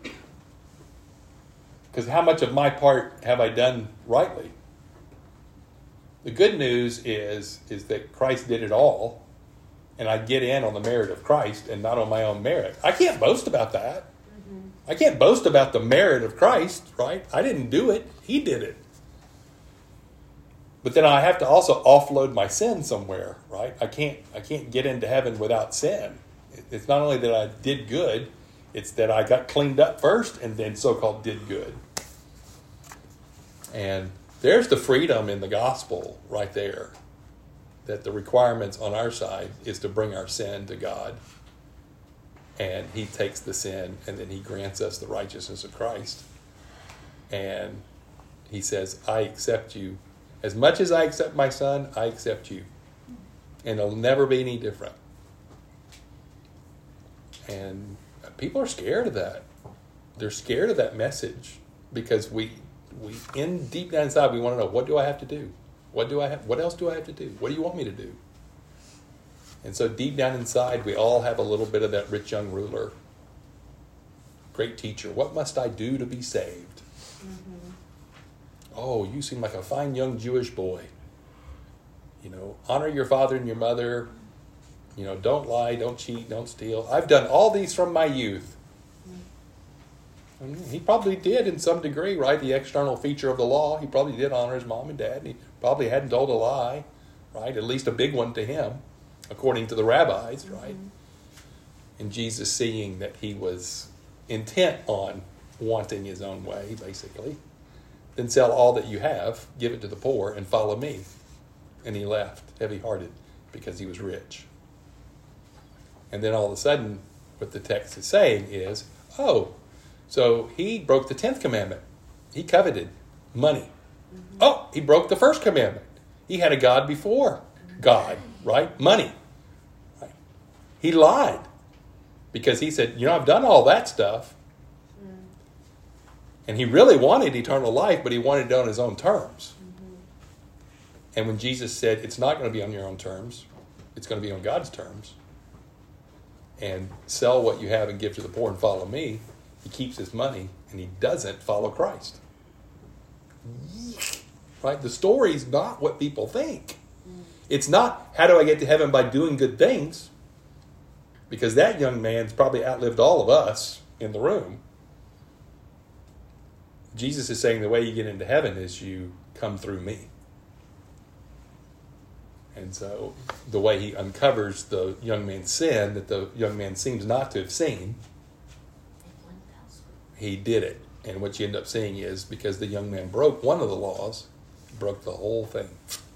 A: Because how much of my part have I done rightly? The good news is that Christ did it all, and I get in on the merit of Christ and not on my own merit. I can't boast about that. I can't boast about the merit of Christ, right? I didn't do it. He did it. But then I have to also offload my sin somewhere, right? I can't get into heaven without sin. It's not only that I did good, it's that I got cleaned up first and then so-called did good. And there's the freedom in the gospel right there, that the requirements on our side is to bring our sin to God. And he takes the sin and then he grants us the righteousness of Christ. And he says, I accept you. As much as I accept my son, I accept you. And it'll never be any different. And people are scared of that. They're scared of that message because we in deep down inside, we want to know, what do I have to do? What else do I have to do? What do you want me to do? And so deep down inside, we all have a little bit of that rich young ruler. Great teacher, what must I do to be saved? Mm-hmm. Oh, you seem like a fine young Jewish boy. Honor your father and your mother. Don't lie, don't cheat, don't steal. I've done all these from my youth. He probably did in some degree, right? The external feature of the law. He probably did honor his mom and dad. And he probably hadn't told a lie, right? At least a big one to him, according to the rabbis, right? Mm-hmm. And Jesus, seeing that he was intent on wanting his own way, basically, then sell all that you have, give it to the poor, and follow me. And he left, heavy-hearted, because he was rich. And then all of a sudden, what the text is saying is, so he broke the 10th commandment. He coveted money. Mm-hmm. Oh, he broke the first commandment. He had a God before God, right? Money. Right? He lied because he said, I've done all that stuff. Mm. And he really wanted eternal life, but he wanted it on his own terms. Mm-hmm. And when Jesus said, it's not going to be on your own terms, it's going to be on God's terms, and sell what you have and give to the poor and follow me, he keeps his money and he doesn't follow Christ. Right? The story's not what people think. It's not, how do I get to heaven by doing good things? Because that young man's probably outlived all of us in the room. Jesus is saying the way you get into heaven is you come through me. And so the way he uncovers the young man's sin that the young man seems not to have seen, he did it. And what you end up seeing is, because the young man broke one of the laws, he broke the whole thing.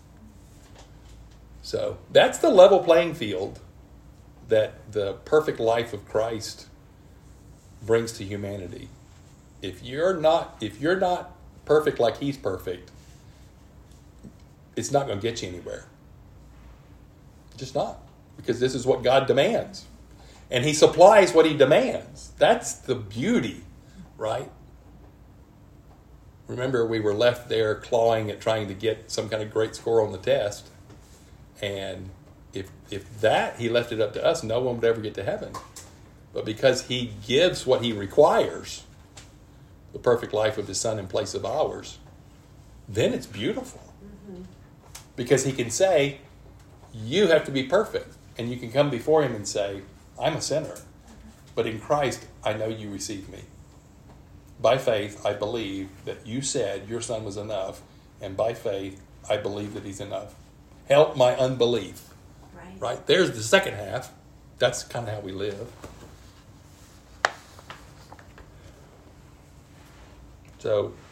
A: So that's the level playing field that the perfect life of Christ brings to humanity. If you're not perfect like he's perfect, it's not going to get you anywhere. Just not. Because this is what God demands. And he supplies what he demands. That's the beauty, right? Remember, we were left there clawing at trying to get some kind of great score on the test. And if that, he left it up to us, no one would ever get to heaven. But because he gives what he requires, the perfect life of his son in place of ours, then it's beautiful. Mm-hmm. Because he can say, you have to be perfect. And you can come before him and say, I'm a sinner. But in Christ, I know you receive me. By faith, I believe that you said your son was enough. And by faith, I believe that he's enough. Help my unbelief. Right? There's the second half. That's kind of how we live. So,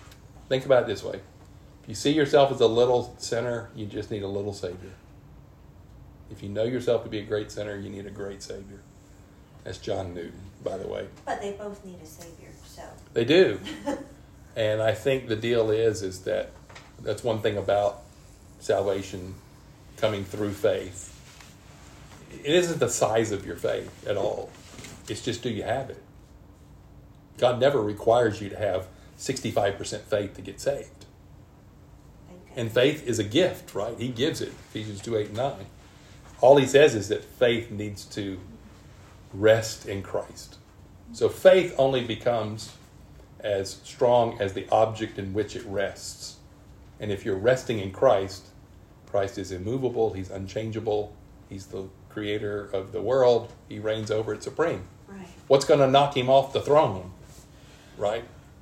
A: Think about it this way. If you see yourself as a little sinner, you just need a little Savior. If you know yourself to be a great sinner, you need a great Savior. That's John Newton, by the way.
E: But they both need a savior, so.
A: They do. And I think the deal is that that's one thing about salvation coming through faith. It isn't the size of your faith at all. It's just, do you have it? God never requires you to have 65% faith to get saved. And faith is a gift, right? He gives it. Ephesians 2:8-9. All he says is that faith needs to rest in Christ. So faith only becomes as strong as the object in which it rests. And if you're resting in Christ, Christ is immovable, he's unchangeable, he's the creator of the world, he reigns over it supreme.
E: Right.
A: What's going to knock him off the throne? Right?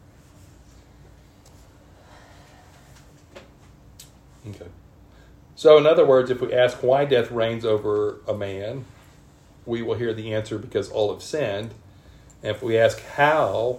A: Okay. So in other words, if we ask why death reigns over a man, we will hear the answer because all have sinned. And if we ask how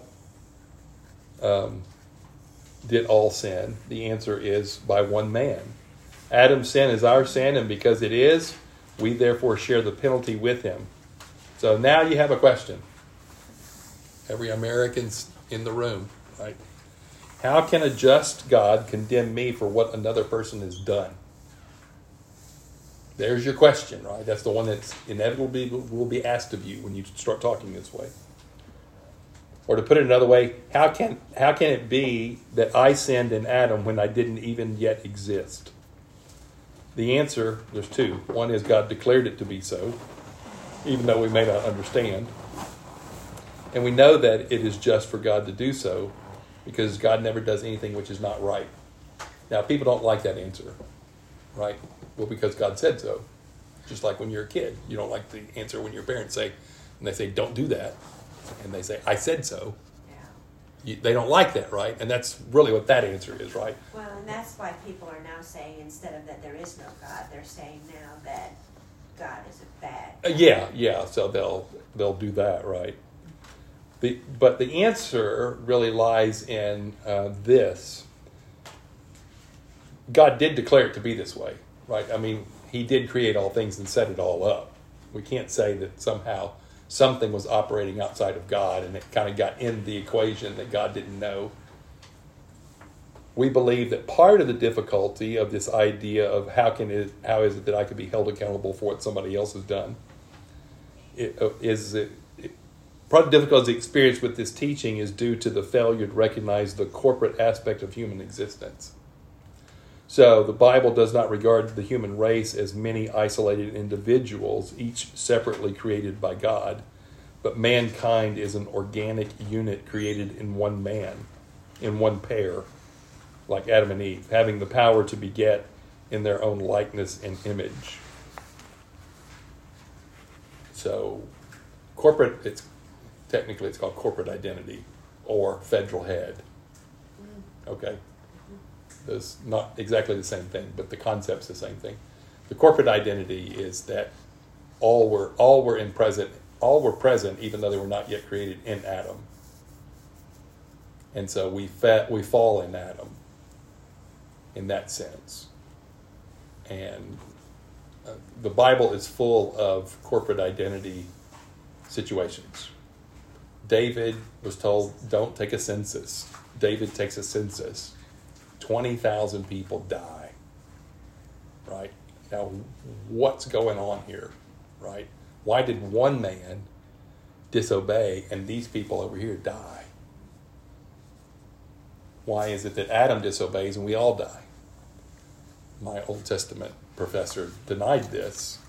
A: did all sin, the answer is by one man. Adam's sin is our sin, and because it is, we therefore share the penalty with him. So now you have a question. Every American's in the room, right? How can a just God condemn me for what another person has done? There's your question, right? That's the one that's inevitably will be asked of you when you start talking this way. Or to put it another way, how can it be that I sinned in Adam when I didn't even yet exist? The answer, there's two. One is God declared it to be so, even though we may not understand. And we know that it is just for God to do so because God never does anything which is not right. Now, people don't like that answer, right? Well, because God said so. Just like when you're a kid. You don't like the answer when your parents say, and they say, don't do that. And they say, I said so.
E: Yeah.
A: They don't like that, right? And that's really what that answer is, right?
E: Well, and that's why people are now saying, instead of that there is no God, they're saying now that God is a bad God.
A: Yeah. So they'll do that, right? But the answer really lies in this. God did declare it to be this way, right? I mean, he did create all things and set it all up. We can't say that somehow something was operating outside of God and it kind of got in the equation that God didn't know. We believe that part of the difficulty of this idea of how is it that I could be held accountable for what somebody else has done part of the difficulty experienced with this teaching is due to the failure to recognize the corporate aspect of human existence. So the Bible does not regard the human race as many isolated individuals, each separately created by God, but mankind is an organic unit created in one man, in one pair, like Adam and Eve, having the power to beget in their own likeness and image. So technically it's called corporate identity or federal head. Okay? It's not exactly the same thing, but the concept's the same thing. The corporate identity is that all were present even though they were not yet created in Adam. And so we fall in Adam in that sense. And the Bible is full of corporate identity situations. David was told, don't take a census. David takes a census. 20,000 people die, right? Now, what's going on here, right? Why did one man disobey and these people over here die? Why is it that Adam disobeys and we all die? My Old Testament professor denied this.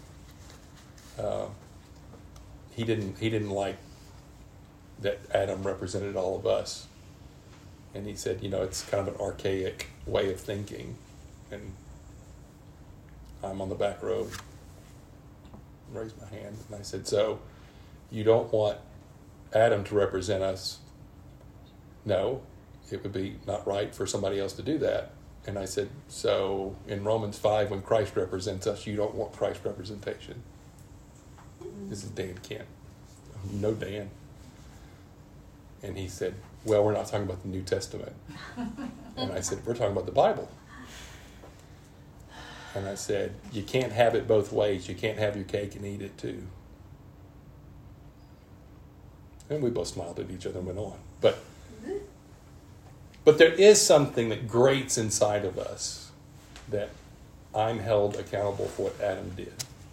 A: He didn't like that Adam represented all of us. And he said, it's kind of an archaic way of thinking. And I'm on the back row, raised my hand, and I said, so you don't want Adam to represent us? No, it would be not right for somebody else to do that. And I said, so in Romans 5, when Christ represents us, you don't want Christ representation? This is Dan Kent. You know Dan. And he said, well, we're not talking about the New Testament. And I said, we're talking about the Bible. And I said, you can't have it both ways. You can't have your cake and eat it too. And we both smiled at each other and went on. But there is something that grates inside of us that I'm held accountable for what Adam did.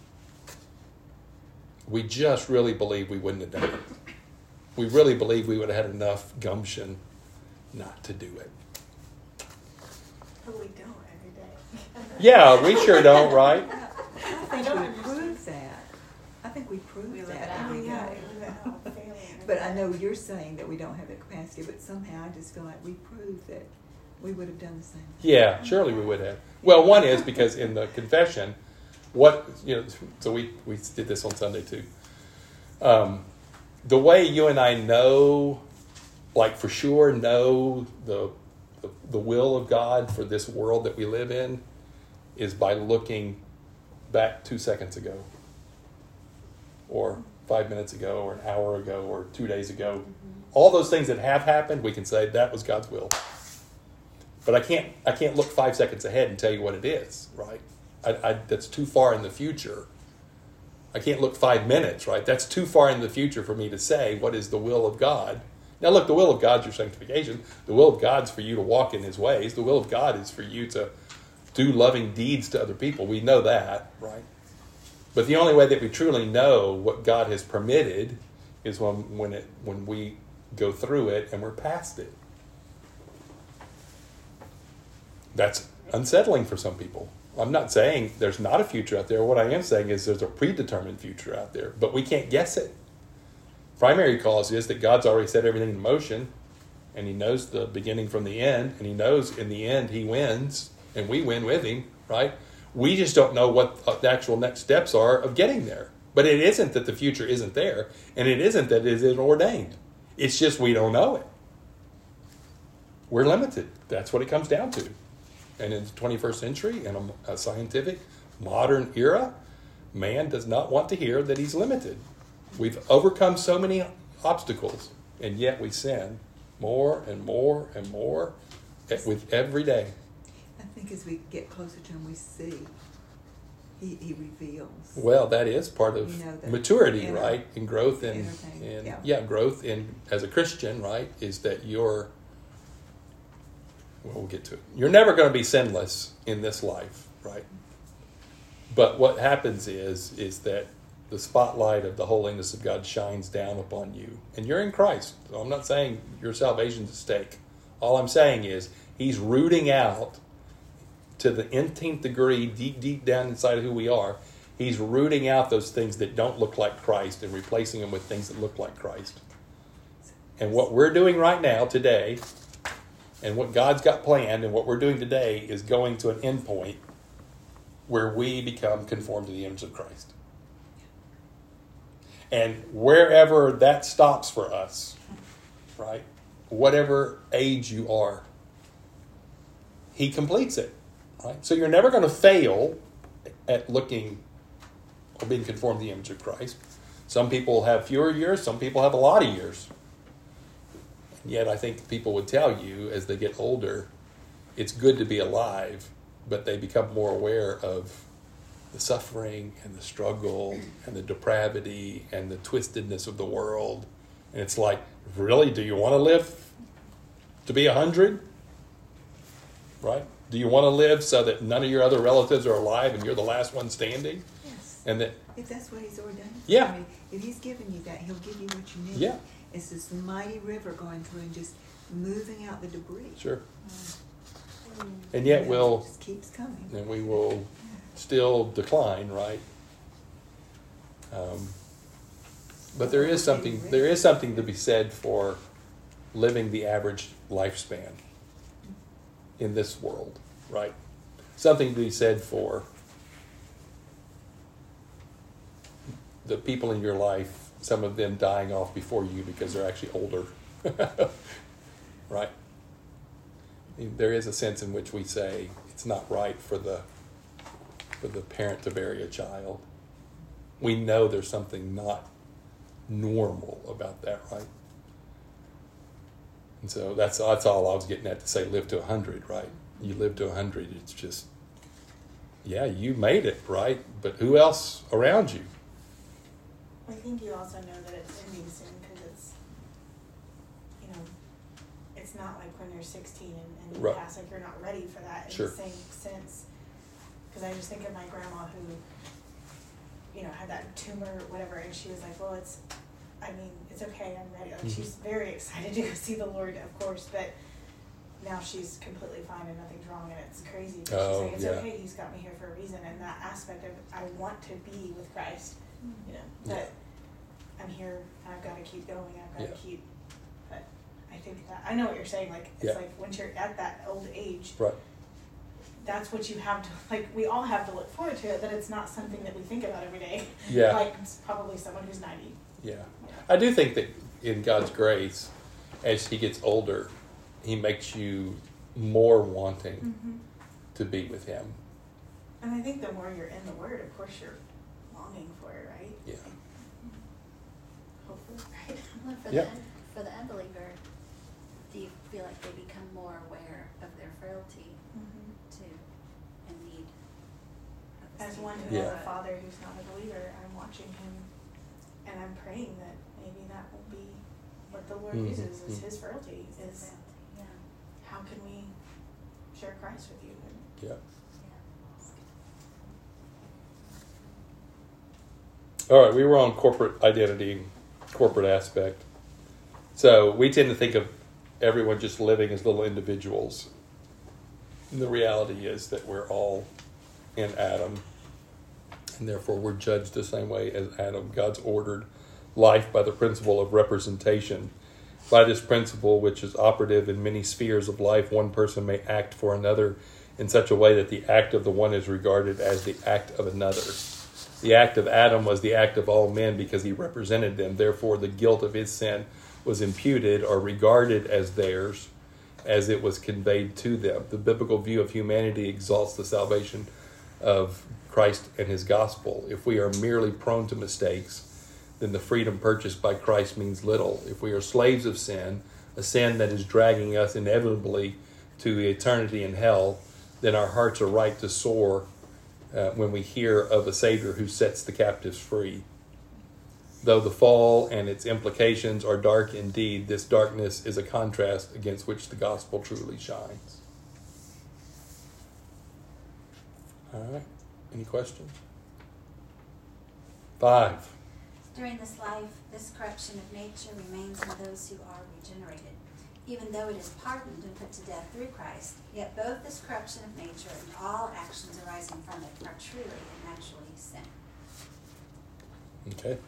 A: We just really believe we wouldn't have done it. We really believe we would have had enough gumption not to do it.
F: But we don't every day.
A: Yeah, we sure don't, right?
H: I think we prove that. I think we prove
C: We live
H: that
C: it out.
H: every
F: Yeah,
H: day.
F: we live it out, failing every
H: But I
F: day.
H: know you're saying that we don't have the capacity, but somehow I just feel like we prove that we would have done the same thing.
A: Yeah, surely we would have. Well, one is because in the confession, so we did this on Sunday too. The way you and I know, like for sure know the will of God for this world that we live in is by looking back 2 seconds ago or 5 minutes ago or an hour ago or 2 days ago. All those things that have happened, we can say that was God's will. But I can't look 5 seconds ahead and tell you what it is, right? That's too far in the future. I can't look 5 minutes, right? That's too far in the future for me to say what is the will of God. Now look, the will of God's your sanctification. The will of God's for you to walk in his ways. The will of God is for you to do loving deeds to other people. We know that, right? But the only way that we truly know what God has permitted is when we go through it and we're past it. That's unsettling for some people. I'm not saying there's not a future out there. What I am saying is there's a predetermined future out there, but we can't guess it. Primary cause is that God's already set everything in motion, and he knows the beginning from the end, and he knows in the end he wins, and we win with him, right? We just don't know what the actual next steps are of getting there. But it isn't that the future isn't there, and it isn't that it isn't ordained. It's just we don't know it. We're limited. That's what it comes down to. And in the 21st century, in a scientific, modern era, man does not want to hear that he's limited. We've overcome so many obstacles, and yet we sin more and more and more with every day.
H: I think as we get closer to him, we see. He reveals.
A: Well, that is part of maturity, right? And growth in growth in as a Christian, right? Is that we'll get to it. You're never going to be sinless in this life, right? But what happens is that the spotlight of the holiness of God shines down upon you. And you're in Christ. So I'm not saying your salvation's at stake. All I'm saying is he's rooting out to the nth degree, deep down inside of who we are. He's rooting out those things that don't look like Christ and replacing them with things that look like Christ. And what we're doing right now, today, and what God's got planned and what we're doing today is going to an end point where we become conformed to the image of Christ. And wherever that stops for us, right, whatever age you are, he completes it. Right? So you're never going to fail at looking or being conformed to the image of Christ. Some people have fewer years, some people have a lot of years. Yet I think people would tell you as they get older, it's good to be alive, but they become more aware of the suffering and the struggle and the depravity and the twistedness of the world. And it's like, really, do you want to live to be 100? Right? Do you want to live so that none of your other relatives are alive and you're the last one standing?
H: Yes.
A: And that,
H: if that's what he's ordained.
A: Yeah.
H: I mean, if he's given you that, he'll give you what you need.
A: Yeah.
H: It's this mighty river going through and just moving out the debris.
A: sure. And yet
H: It
A: we'll,
H: just keeps coming.
A: and we will still decline, right? But there is something to be said for living the average lifespan in this world, right? Something to be said for the people in your life, some of them dying off before you because they're actually older, right? There is a sense in which we say it's not right for the parent to bury a child. We know there's something not normal about that, right? And so that's all I was getting at to say live to 100, right? You live to 100. It's just, yeah, you made it, right? But who else around you?
F: I think you also know that it's ending soon because it's, you know, it's not like when you're 16 and you
A: Right.
F: pass, like you're not ready for that in
A: Sure.
F: the same sense. Because I just think of my grandma who, you know, had that tumor or whatever, and she was like, well, it's okay, I'm ready. Like,
A: Mhm.
F: she's very excited to go see the Lord, of course, but now she's completely fine and nothing's wrong, and it's crazy. But
A: Oh,
F: she's like, it's
A: yeah.
F: okay, he's got me here for a reason, and that aspect of I want to be with Christ, you know,
A: Yeah.
F: that I'm here, and I've got to keep going, I've got
A: Yeah.
F: to keep, but I think that, I know what you're saying, like, it's
A: Yeah.
F: like, once you're at that old age,
A: Right.
F: that's what you have to, like, we all have to look forward to it, that it's not something that we think about every day.
A: Yeah.
F: Like, it's probably someone who's 90.
A: Yeah. I do think that in God's grace, as he gets older, he makes you more wanting
F: Mm-hmm.
A: to be with him.
F: And I think the more you're in the Word, of course, you're longing for it, right?
A: Yeah.
F: Hopefully, right?
G: Well, for,
A: Yeah.
G: for the unbeliever, do you feel like they become more aware of their frailty too and need of the
F: As
G: Savior?
F: one who
A: Yeah.
F: has a father who's not a believer, I'm watching him, and I'm praying that maybe that will be what the Lord
A: Mhm.
F: uses as
A: Mhm.
F: his frailty,
G: It's
F: is
G: frailty, yeah.
F: how can we share Christ with you? And
A: Yeah.
G: Yeah.
A: All right, we were on corporate identity, corporate aspect. So we tend to think of everyone just living as little individuals. And the reality is that we're all in Adam, and therefore we're judged the same way as Adam. God's ordered life by the principle of representation. By this principle, which is operative in many spheres of life, one person may act for another in such a way that the act of the one is regarded as the act of another. The act of Adam was the act of all men because he represented them. Therefore, the guilt of his sin was imputed or regarded as theirs as it was conveyed to them. The biblical view of humanity exalts the salvation of Christ and his gospel. If we are merely prone to mistakes, then the freedom purchased by Christ means little. If we are slaves of sin, a sin that is dragging us inevitably to eternity in hell, then our hearts are right to soar when we hear of a Savior who sets the captives free. Though the fall and its implications are dark indeed, this darkness is a contrast against which the gospel truly shines. All right. Any questions? 5.
G: During this life, this corruption of nature remains in those who are regenerated. Even though it is pardoned and put to death through Christ, yet both this corruption of nature and all actions arising from it are truly and actually sin.
A: Okay.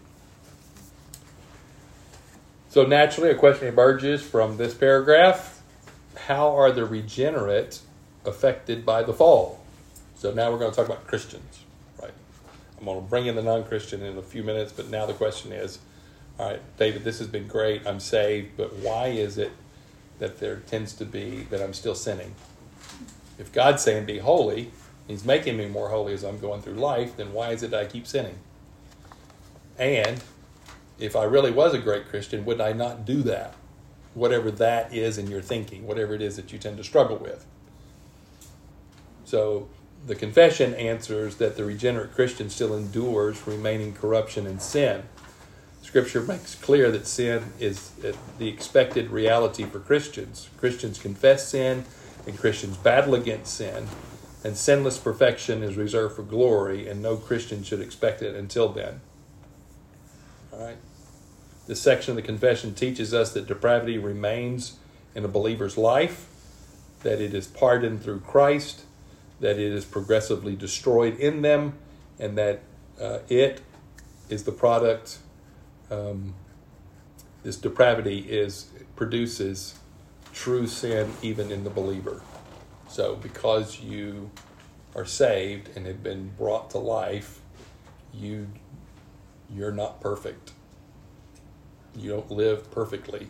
A: So naturally, a question emerges from this paragraph. How are the regenerate affected by the fall? So now we're going to talk about Christians, right? I'm going to bring in the non-Christian in a few minutes, but now the question is, all right, David, this has been great. I'm saved, but why is it that there tends to be that I'm still sinning? If God's saying be holy, he's making me more holy as I'm going through life, then why is it that I keep sinning? And if I really was a great Christian, would I not do that? Whatever that is in your thinking, whatever it is that you tend to struggle with. So the confession answers that the regenerate Christian still endures remaining corruption and sin. Scripture makes clear that sin is the expected reality for Christians. Christians confess sin, and Christians battle against sin. And sinless perfection is reserved for glory, and no Christian should expect it until then. All right. This section of the confession teaches us that depravity remains in a believer's life, that it is pardoned through Christ, that it is progressively destroyed in them, and that it is the product. This depravity produces true sin even in the believer. So because you are saved and have been brought to life, you're not perfect. You don't live perfectly.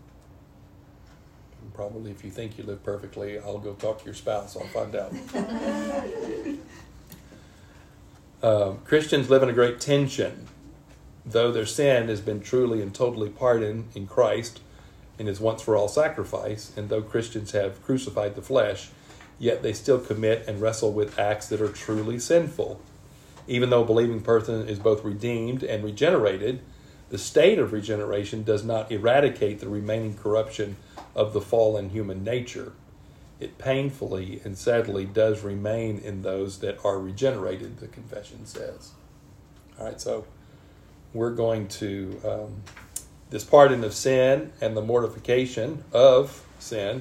A: And probably if you think you live perfectly, I'll go talk to your spouse. I'll find out. Christians live in a great tension. Though their sin has been truly and totally pardoned in Christ, in his once-for-all sacrifice, and though Christians have crucified the flesh, yet they still commit and wrestle with acts that are truly sinful. Even though a believing person is both redeemed and regenerated, the state of regeneration does not eradicate the remaining corruption of the fallen human nature. It painfully and sadly does remain in those that are regenerated, the confession says. All right, so we're going to, this pardon of sin and the mortification of sin,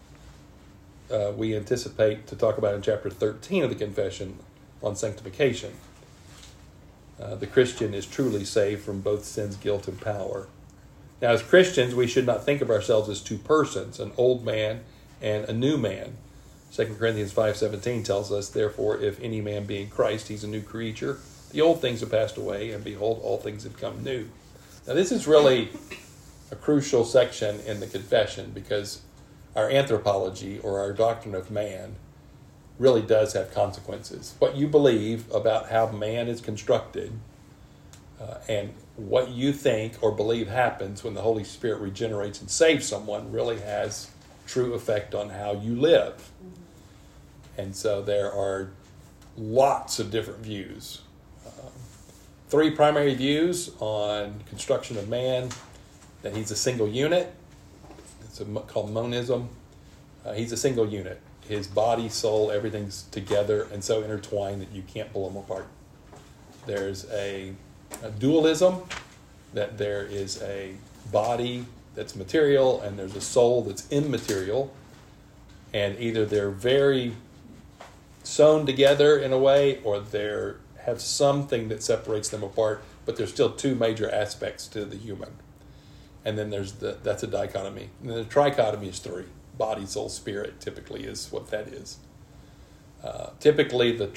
A: we anticipate to talk about in chapter 13 of the confession on sanctification. The Christian is truly saved from both sin's guilt and power. Now, as Christians, we should not think of ourselves as two persons, an old man and a new man. 2 Corinthians 5:17 tells us, therefore, if any man be in Christ, he's a new creature. The old things have passed away, and behold, all things have come new. Now, this is really a crucial section in the confession, because our anthropology, or our doctrine of man, really does have consequences. What you believe about how man is constructed, and what you think or believe happens when the Holy Spirit regenerates and saves someone, really has true effect on how you live. And so there are lots of different views. 3 primary views on construction of man: that he's a single unit. It's called monism. He's a single unit. His body, soul, everything's together and so intertwined that you can't pull them apart. There's a dualism, that there is a body that's material and there's a soul that's immaterial, and either they're very sewn together in a way, or they have something that separates them apart, but there's still 2 major aspects to the human. And then that's a dichotomy. And then the trichotomy is 3. Body, soul, spirit typically is what that is. Typically, the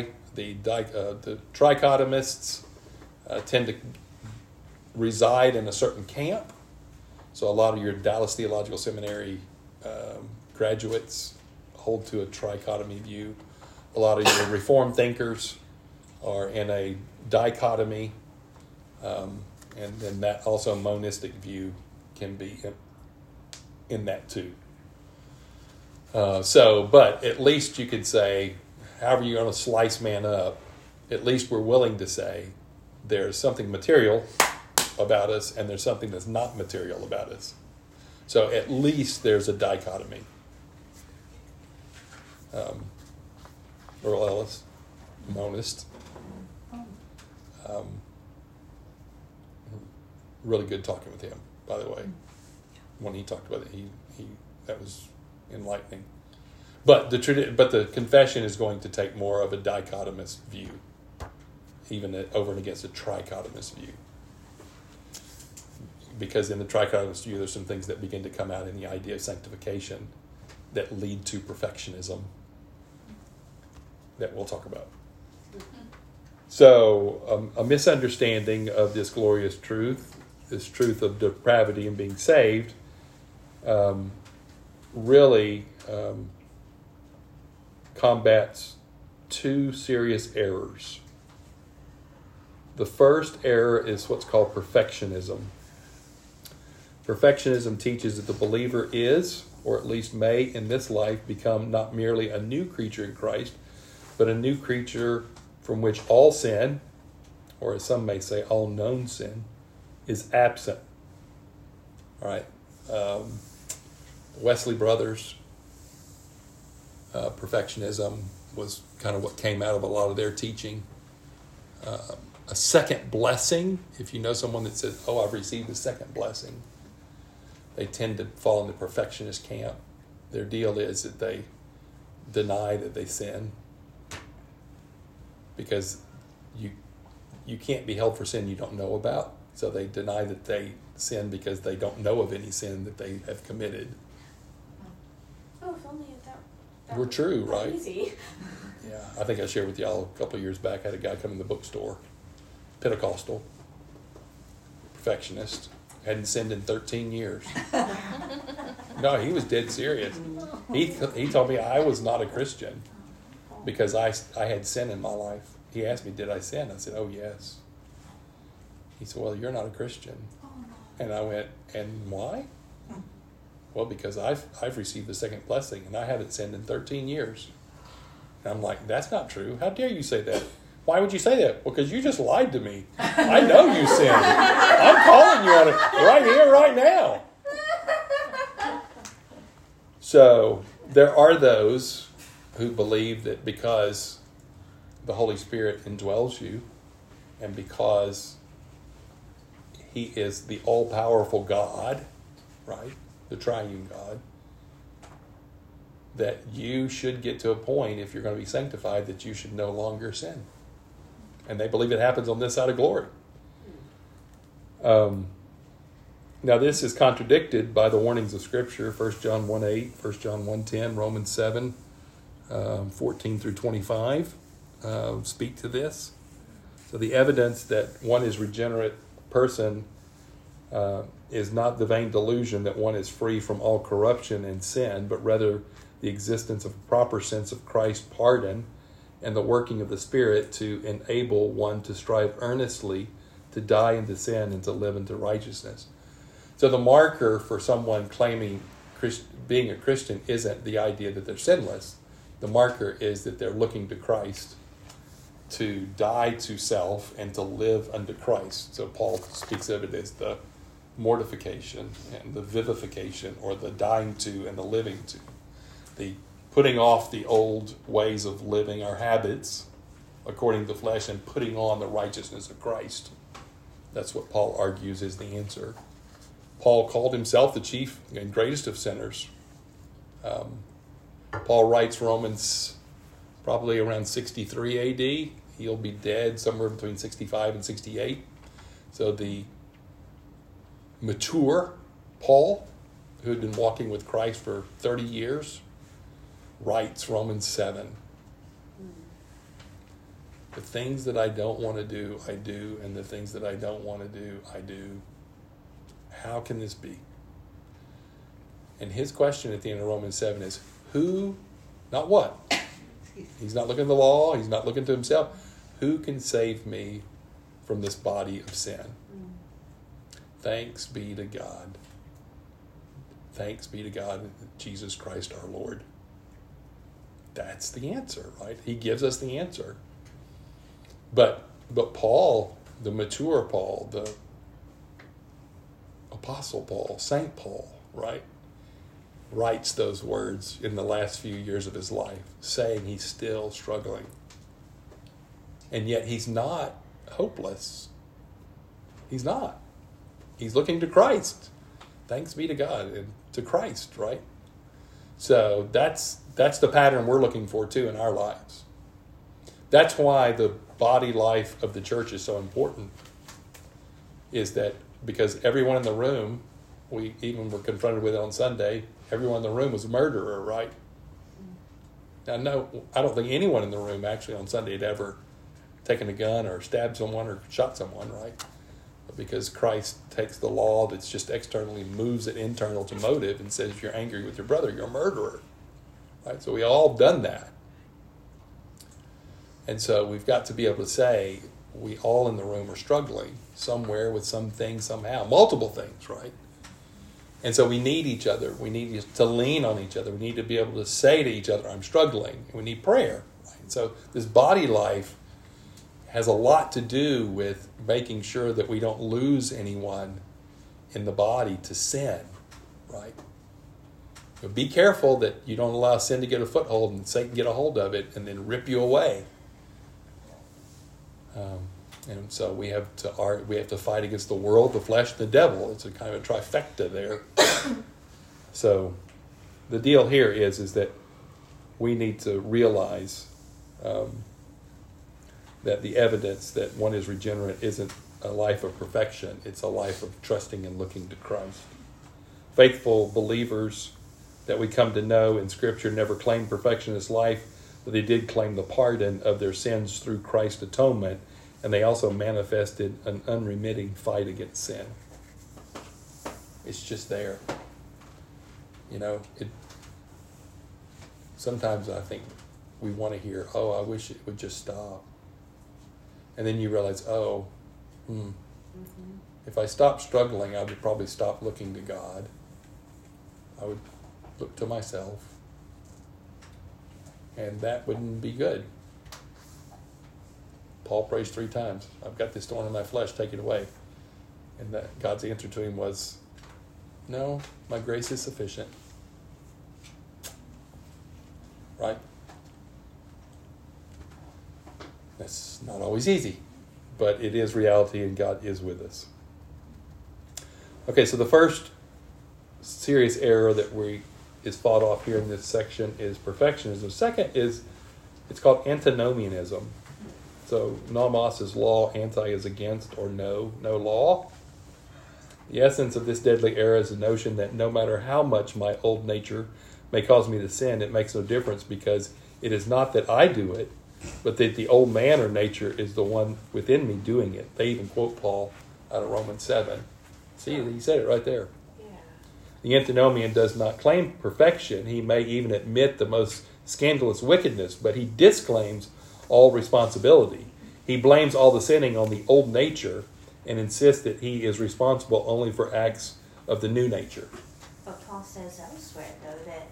A: trichotomists tend to reside in a certain camp. So a lot of your Dallas Theological Seminary graduates hold to a trichotomy view. A lot of your Reformed thinkers are in a dichotomy, and then that also monistic view can be in that too. But at least you could say, however you're going to slice man up, at least we're willing to say there's something material about us and there's something that's not material about us. So at least there's a dichotomy. Earl Ellis, monist. Really good talking with him, by the way. When he talked about it, he that was enlightening. But the confession is going to take more of a dichotomous view, even over and against a trichotomous view. Because in the trichotomous view, there's some things that begin to come out in the idea of sanctification that lead to perfectionism that we'll talk about. So a misunderstanding of this glorious truth, this truth of depravity and being saved, really combats 2 serious errors. The first error is what's called perfectionism. Perfectionism teaches that the believer is, or at least may in this life, become not merely a new creature in Christ, but a new creature from which all sin, or as some may say, all known sin, is absent. All right. Wesley Brothers, perfectionism was kind of what came out of a lot of their teaching. A second blessing, if you know someone that says, oh, I've received a second blessing, they tend to fall in the perfectionist camp. Their deal is that they deny that they sin, because you can't be held for sin you don't know about. So they deny that they sin because they don't know of any sin that they have committed.
B: Oh, if only that
A: We're true, right?
B: Easy.
A: Yeah, I think I shared with y'all a couple of years back. I had a guy come in the bookstore, Pentecostal, perfectionist, hadn't sinned in 13 years. No, he was dead serious. He told me I was not a Christian because I had sin in my life. He asked me, did I sin? I said, oh, yes. He said, well, you're not a Christian. And I went, and why? Well, because I've received the second blessing and I haven't sinned in 13 years. And I'm like, that's not true. How dare you say that? Why would you say that? Well, because you just lied to me. I know you sinned. I'm calling you on it right here, right now. So there are those who believe that because the Holy Spirit indwells you and because he is the all-powerful God, right, the triune God, that you should get to a point, if you're going to be sanctified, that you should no longer sin. And they believe it happens on this side of glory. Now this is contradicted by the warnings of Scripture, 1 John 1:8, 1 John 1:10, Romans 7, 14 through 25 speak to this. So the evidence that one is regenerate person is not the vain delusion that one is free from all corruption and sin, but rather the existence of a proper sense of Christ's pardon and the working of the Spirit to enable one to strive earnestly to die into sin and to live into righteousness. So the marker for someone claiming being a Christian isn't the idea that they're sinless. The marker is that they're looking to Christ to die to self and to live unto Christ. So Paul speaks of it as the mortification and the vivification, or the dying to and the living to. The putting off the old ways of living, our habits, according to the flesh, and putting on the righteousness of Christ. That's what Paul argues is the answer. Paul called himself the chief and greatest of sinners. Paul writes Romans probably around 63 A.D. He'll be dead somewhere between 65 and 68. So the mature Paul, who had been walking with Christ for 30 years, writes Romans 7. The things that I don't want to do, I do, and the things that I don't want to do, I do. How can this be? And his question at the end of Romans 7 is, who, not what? He's not looking at the law, he's not looking to himself. Who can save me from this body of sin? Thanks be to God. Thanks be to God, Jesus Christ our Lord. That's the answer, right? He gives us the answer. But Paul, the mature Paul, the Apostle Paul, Saint Paul, right, writes those words in the last few years of his life, saying he's still struggling. And yet he's not hopeless. He's not. He's looking to Christ. Thanks be to God and to Christ, right? So that's the pattern we're looking for too in our lives. That's why the body life of the church is so important. Is that because everyone in the room, we even were confronted with it on Sunday, everyone in the room was a murderer, right? Now, no, I don't think anyone in the room actually on Sunday had ever taken a gun or stabbed someone or shot someone, right? Because Christ takes the law that's just externally, moves it internal to motive and says, if you're angry with your brother, you're a murderer. Right? So we all done that. And so we've got to be able to say, we all in the room are struggling somewhere with something, somehow, multiple things, right? And so we need each other. We need to lean on each other. We need to be able to say to each other, I'm struggling. And we need prayer. Right? So this body life has a lot to do with making sure that we don't lose anyone in the body to sin, right? But be careful that you don't allow sin to get a foothold and Satan get a hold of it and then rip you away. And so we have to fight against the world, the flesh, and the devil. It's a kind of a trifecta there. So the deal here is that we need to realize that the evidence that one is regenerate isn't a life of perfection. It's a life of trusting and looking to Christ. Faithful believers that we come to know in Scripture never claimed perfection in this life, but they did claim the pardon of their sins through Christ's atonement, and they also manifested an unremitting fight against sin. It's just there. You know, sometimes I think we want to hear, oh, I wish it would just stop. And then you realize, if I stopped struggling, I would probably stop looking to God. I would look to myself. And that wouldn't be good. Paul prays 3 times. I've got this thorn in my flesh, take it away. And that God's answer to him was, no, my grace is sufficient. Right? That's not always easy, but it is reality and God is with us. Okay, so the first serious error that is fought off here in this section is perfectionism. Second is, it's called antinomianism. So nomos is law, anti is against, or no law. The essence of this deadly error is the notion that no matter how much my old nature may cause me to sin, it makes no difference, because it is not that I do it, but that the old man or nature is the one within me doing it. They even quote Paul out of Romans 7. See, he said it right there.
E: Yeah.
A: The antinomian does not claim perfection. He may even admit the most scandalous wickedness, but he disclaims all responsibility. He blames all the sinning on the old nature and insists that he is responsible only for acts of the new nature.
E: But Paul says elsewhere, though, that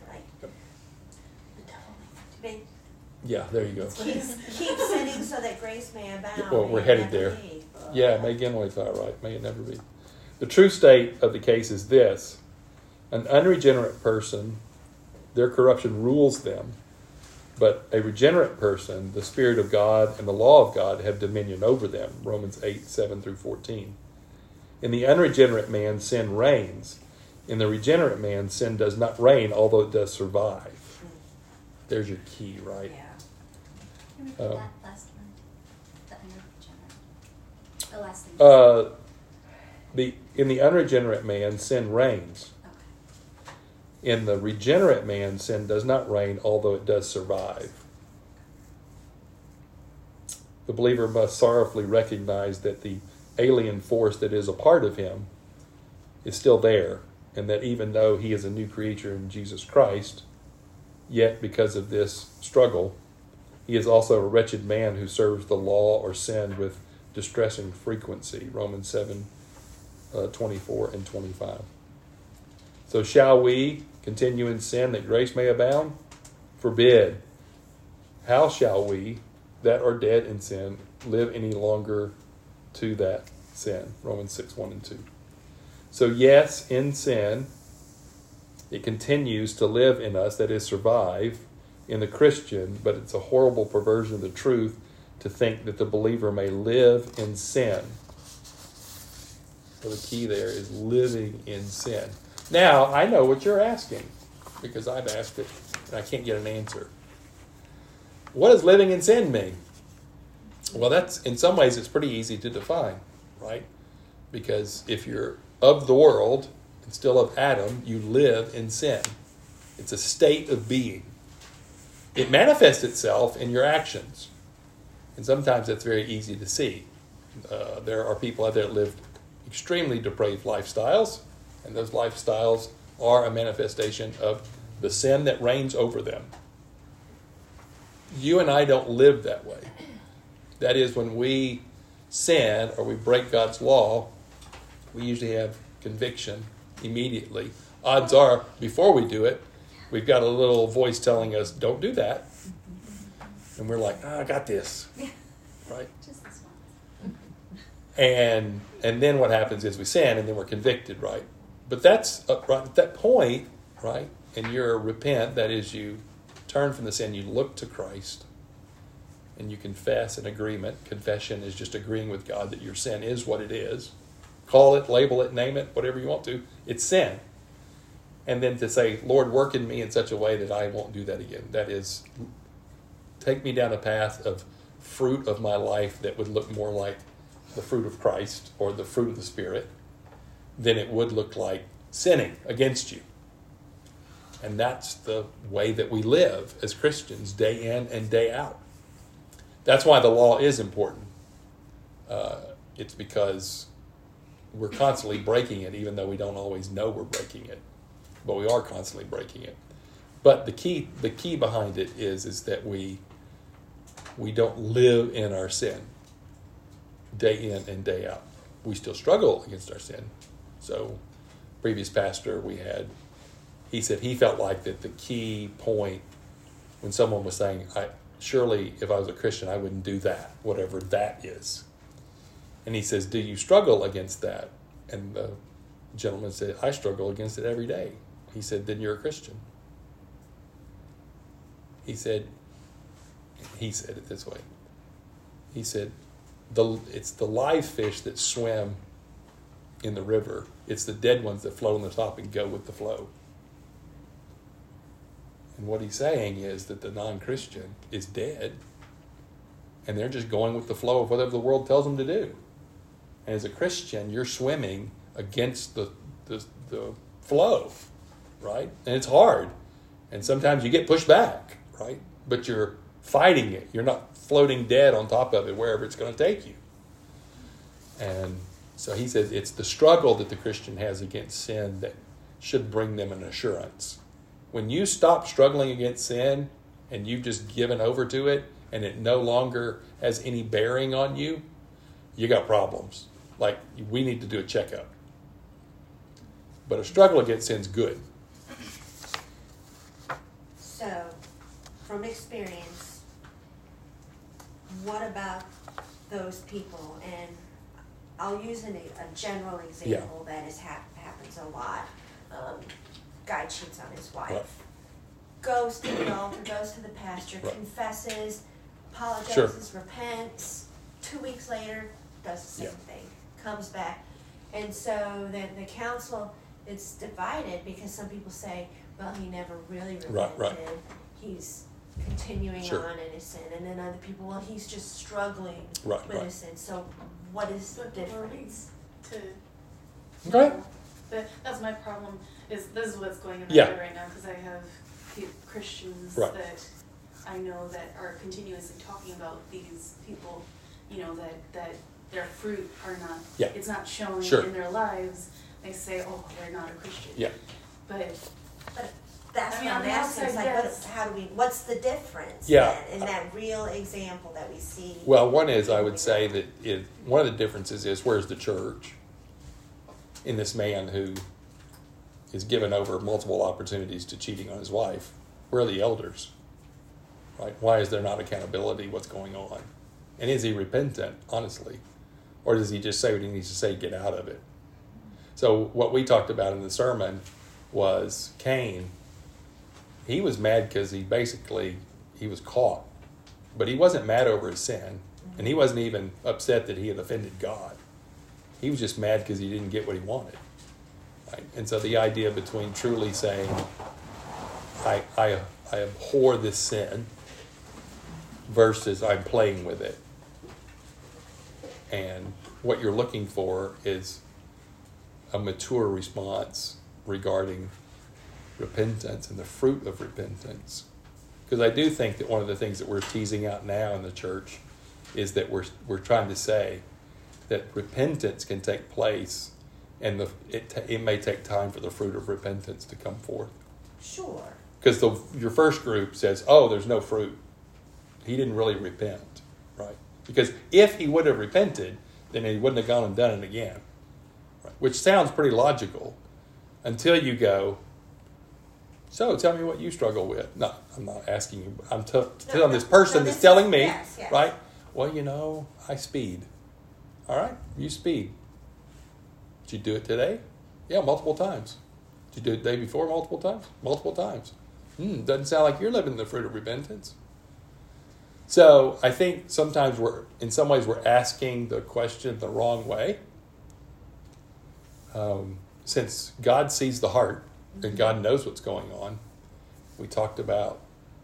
E: like
A: Yeah, there you go.
E: keep sinning so that grace may abound.
A: Well, we're
E: may
A: headed
E: never
A: there.
E: be.
A: Yeah, may again always thought right, may it never be. The true state of the case is this: an unregenerate person, their corruption rules them, but a regenerate person, the Spirit of God and the law of God have dominion over them. Romans 8, 7 through 14. In the unregenerate man, sin reigns. In the regenerate man, sin does not reign, although it does survive. There's your key, right?
E: Yeah.
G: Can we put that last one? The unregenerate. The last thing.
A: In the unregenerate man, sin reigns.
G: Okay.
A: In the regenerate man, sin does not reign, although it does survive. The believer must sorrowfully recognize that the alien force that is a part of him is still there, and that even though he is a new creature in Jesus Christ, yet because of this struggle, he is also a wretched man who serves the law or sin with distressing frequency. Romans 7, 24 and 25. So shall we continue in sin that grace may abound? Forbid. How shall we that are dead in sin live any longer to that sin? Romans 6, 1 and 2. So yes, in sin, it continues to live in us, that is, survive in the Christian, but it's a horrible perversion of the truth to think that the believer may live in sin. So the key there is living in sin. Now, I know what you're asking, because I've asked it, and I can't get an answer. What does living in sin mean? Well, that's, in some ways, it's pretty easy to define, right? Because if you're of the world and still of Adam, you live in sin. It's a state of being. It manifests itself in your actions. And sometimes that's very easy to see. There are people out there that live extremely depraved lifestyles, and those lifestyles are a manifestation of the sin that reigns over them. You and I don't live that way. That is, when we sin or we break God's law, we usually have conviction immediately. Odds are, before we do it, we've got a little voice telling us, don't do that. And we're like, I got this. Right?
G: Just this one.
A: And then what happens is we sin, and then we're convicted, right? But that's right at that point, right? And you're repent, that is, you turn from the sin, you look to Christ, and you confess an agreement. Confession is just agreeing with God that your sin is what it is. Call it, label it, name it, whatever you want to. It's sin. And then to say, Lord, work in me in such a way that I won't do that again. That is, take me down a path of fruit of my life that would look more like the fruit of Christ or the fruit of the Spirit than it would look like sinning against you. And that's the way that we live as Christians, day in and day out. That's why the law is important. It's because we're constantly breaking it, even though we don't always know we're breaking it. But we are constantly breaking it. But the key behind it is that we don't live in our sin day in and day out. We still struggle against our sin. So, previous pastor, we had he said he felt like that the key point when someone was saying, surely if I was a Christian, I wouldn't do that, whatever that is. And he says, do you struggle against that? And the gentleman said, I struggle against it every day. He said, then you're a Christian. He said it this way. He said, it's the live fish that swim in the river. It's the dead ones that float on the top and go with the flow. And what he's saying is that the non-Christian is dead, and they're just going with the flow of whatever the world tells them to do. And as a Christian, you're swimming against the flow, right? And it's hard. And sometimes you get pushed back, right? But you're fighting it. You're not floating dead on top of it wherever it's going to take you. And so he says it's the struggle that the Christian has against sin that should bring them an assurance. When you stop struggling against sin and you've just given over to it and it no longer has any bearing on you, you got problems. Like, we need to do a checkup. But a struggle against sin is good.
E: So, from experience, what about those people? And I'll use a general example that happens a lot. Guy cheats on his wife.
A: Right.
E: Goes to the altar, goes to the pastor,
A: Right.
E: confesses, apologizes, repents. 2 weeks later, does the same thing. Comes back. And so then the council is divided because some people say, well, he never really repented.
A: Right.
E: He's continuing on in his sin. And then other people, well, he's just struggling with his sin. So what is the difference?
A: Okay.
I: That's my problem. This is what's going in my head right now, because I have Christians that I know that are continuously talking about these people, that their fruit are not, it's not showing in their lives. They say, oh, they're not a Christian.
A: Yeah.
E: But that's what I'm
I: on the
E: asking. It's
I: outside,
E: like, what's the difference
A: then
E: in that real example that we see?
A: Well, one is, I would say that one of the differences is, where's the church in this man who is given over multiple opportunities to cheating on his wife? Where are the elders? Right? Why is there not accountability? What's going on? And is he repentant, honestly? Or does he just say what he needs to say, get out of it? So what we talked about in the sermon was Cain. He was mad because he was caught. But he wasn't mad over his sin. And he wasn't even upset that he had offended God. He was just mad because he didn't get what he wanted. Right? And so the idea between truly saying, I abhor this sin, versus I'm playing with it. And what you're looking for is a mature response regarding repentance and the fruit of repentance. Because I do think that one of the things that we're teasing out now in the church is that we're trying to say that repentance can take place, and it may take time for the fruit of repentance to come forth.
E: Sure.
A: Because your first group says, oh, there's no fruit. He didn't really repent, right? Because if he would have repented, then he wouldn't have gone and done it again. Right? Which sounds pretty logical until you go, so tell me what you struggle with. No, I'm not asking you. I'm telling this person that's telling me, right? Well, I speed. All right, you speed. Did you do it today? Yeah, multiple times. Did you do it the day before multiple times? Multiple times. Doesn't sound like you're living the fruit of repentance. So I think sometimes in some ways we're asking the question the wrong way. Since God sees the heart and God knows what's going on, we talked about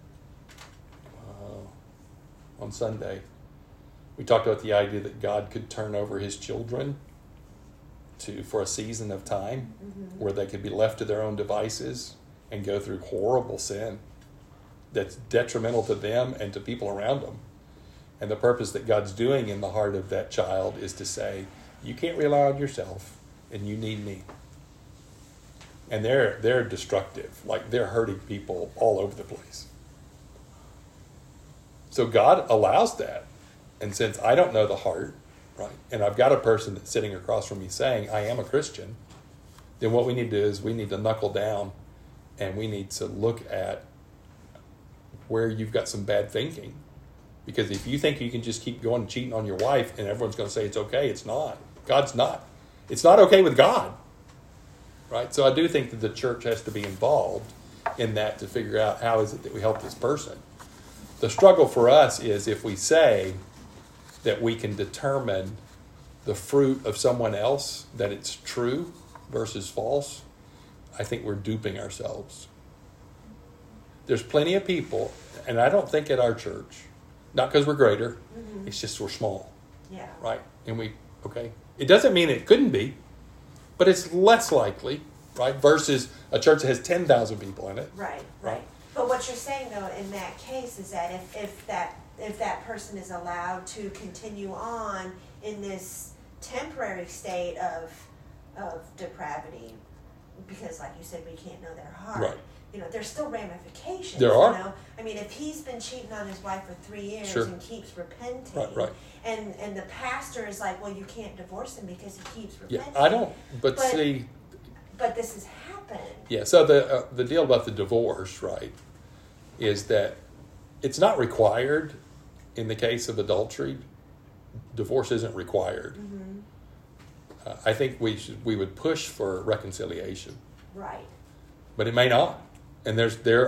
A: on Sunday, we talked about the idea that God could turn over his children for a season of time where they could be left to their own devices and go through horrible sin that's detrimental to them and to people around them. And the purpose that God's doing in the heart of that child is to say, you can't rely on yourself and you need me. And they're destructive, like they're hurting people all over the place. So God allows that. And since I don't know the heart, right, and I've got a person that's sitting across from me saying, I am a Christian, then what we need to do is we need to knuckle down and we need to look at where you've got some bad thinking. Because if you think you can just keep going and cheating on your wife and everyone's going to say it's okay, it's not. God's not. It's not okay with God. Right? So I do think that the church has to be involved in that to figure out how is it that we help this person. The struggle for us is if we say that we can determine the fruit of someone else, that it's true versus false, I think we're duping ourselves. There's plenty of people, and I don't think at our church, not because we're greater, it's just we're small.
E: Yeah.
A: Right? And it doesn't mean it couldn't be, but it's less likely, right? Versus a church that has 10,000 people in it.
E: Right. But what you're saying, though, in that case is that if that person is allowed to continue on in this temporary state of depravity, because, like you said, we can't know their heart.
A: Right.
E: There's still ramifications.
A: There are.
E: I mean, if he's been cheating on his wife for 3 years
A: Sure.
E: and keeps repenting,
A: Right.
E: and the pastor is like, well, you can't divorce him because he keeps repenting.
A: Yeah, I don't. But see.
E: But this has happened.
A: Yeah. So the deal about the divorce, right, is that it's not required in the case of adultery. Divorce isn't required. I think we would push for reconciliation.
E: Right.
A: But it may not. And there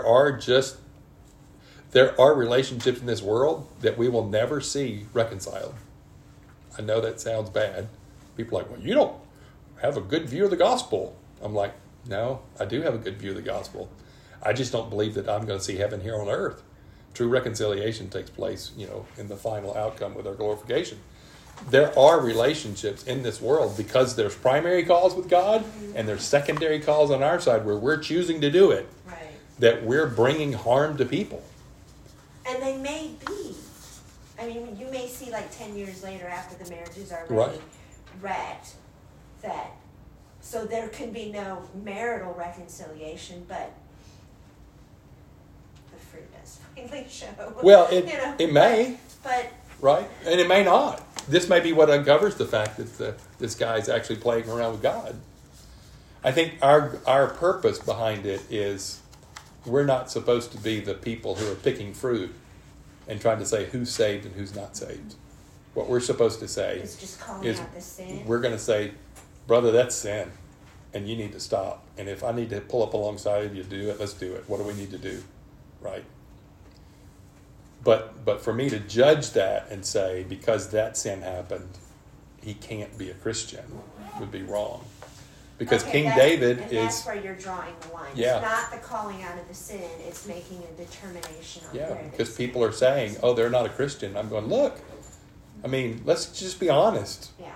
A: are relationships in this world that we will never see reconciled. I know that sounds bad. People are like, well, you don't have a good view of the gospel. I'm like, no, I do have a good view of the gospel. I just don't believe that I'm going to see heaven here on earth. True reconciliation takes place, in the final outcome with our glorification. There are relationships in this world because there's primary cause with God and there's secondary cause on our side where we're choosing to do it.
E: Right.
A: That we're bringing harm to people.
E: And they may be. I mean, you may see 10 years later after the marriages are
A: Right.
E: wrecked that, so there can be no marital reconciliation, but the fruit does finally show.
A: Well, it may.
E: But
A: Right? And it may not. This may be what uncovers the fact that this guy's actually playing around with God. I think our purpose behind it is we're not supposed to be the people who are picking fruit and trying to say who's saved and who's not saved. What we're supposed to say
E: it's just calling out the sin.
A: We're going to say, brother, that's sin, and you need to stop. And if I need to pull up alongside you to do it, let's do it. What do we need to do? Right? But for me to judge that and say, because that sin happened, he can't be a Christian, would be wrong. Because King David is...
E: that's where you're drawing the line.
A: Yeah.
E: It's not the calling out of the sin, it's making a determination on
A: Yeah,
E: where it
A: because
E: is.
A: people are saying, oh, they're not a Christian. I'm going, look, I mean, let's just be honest.
E: Yeah.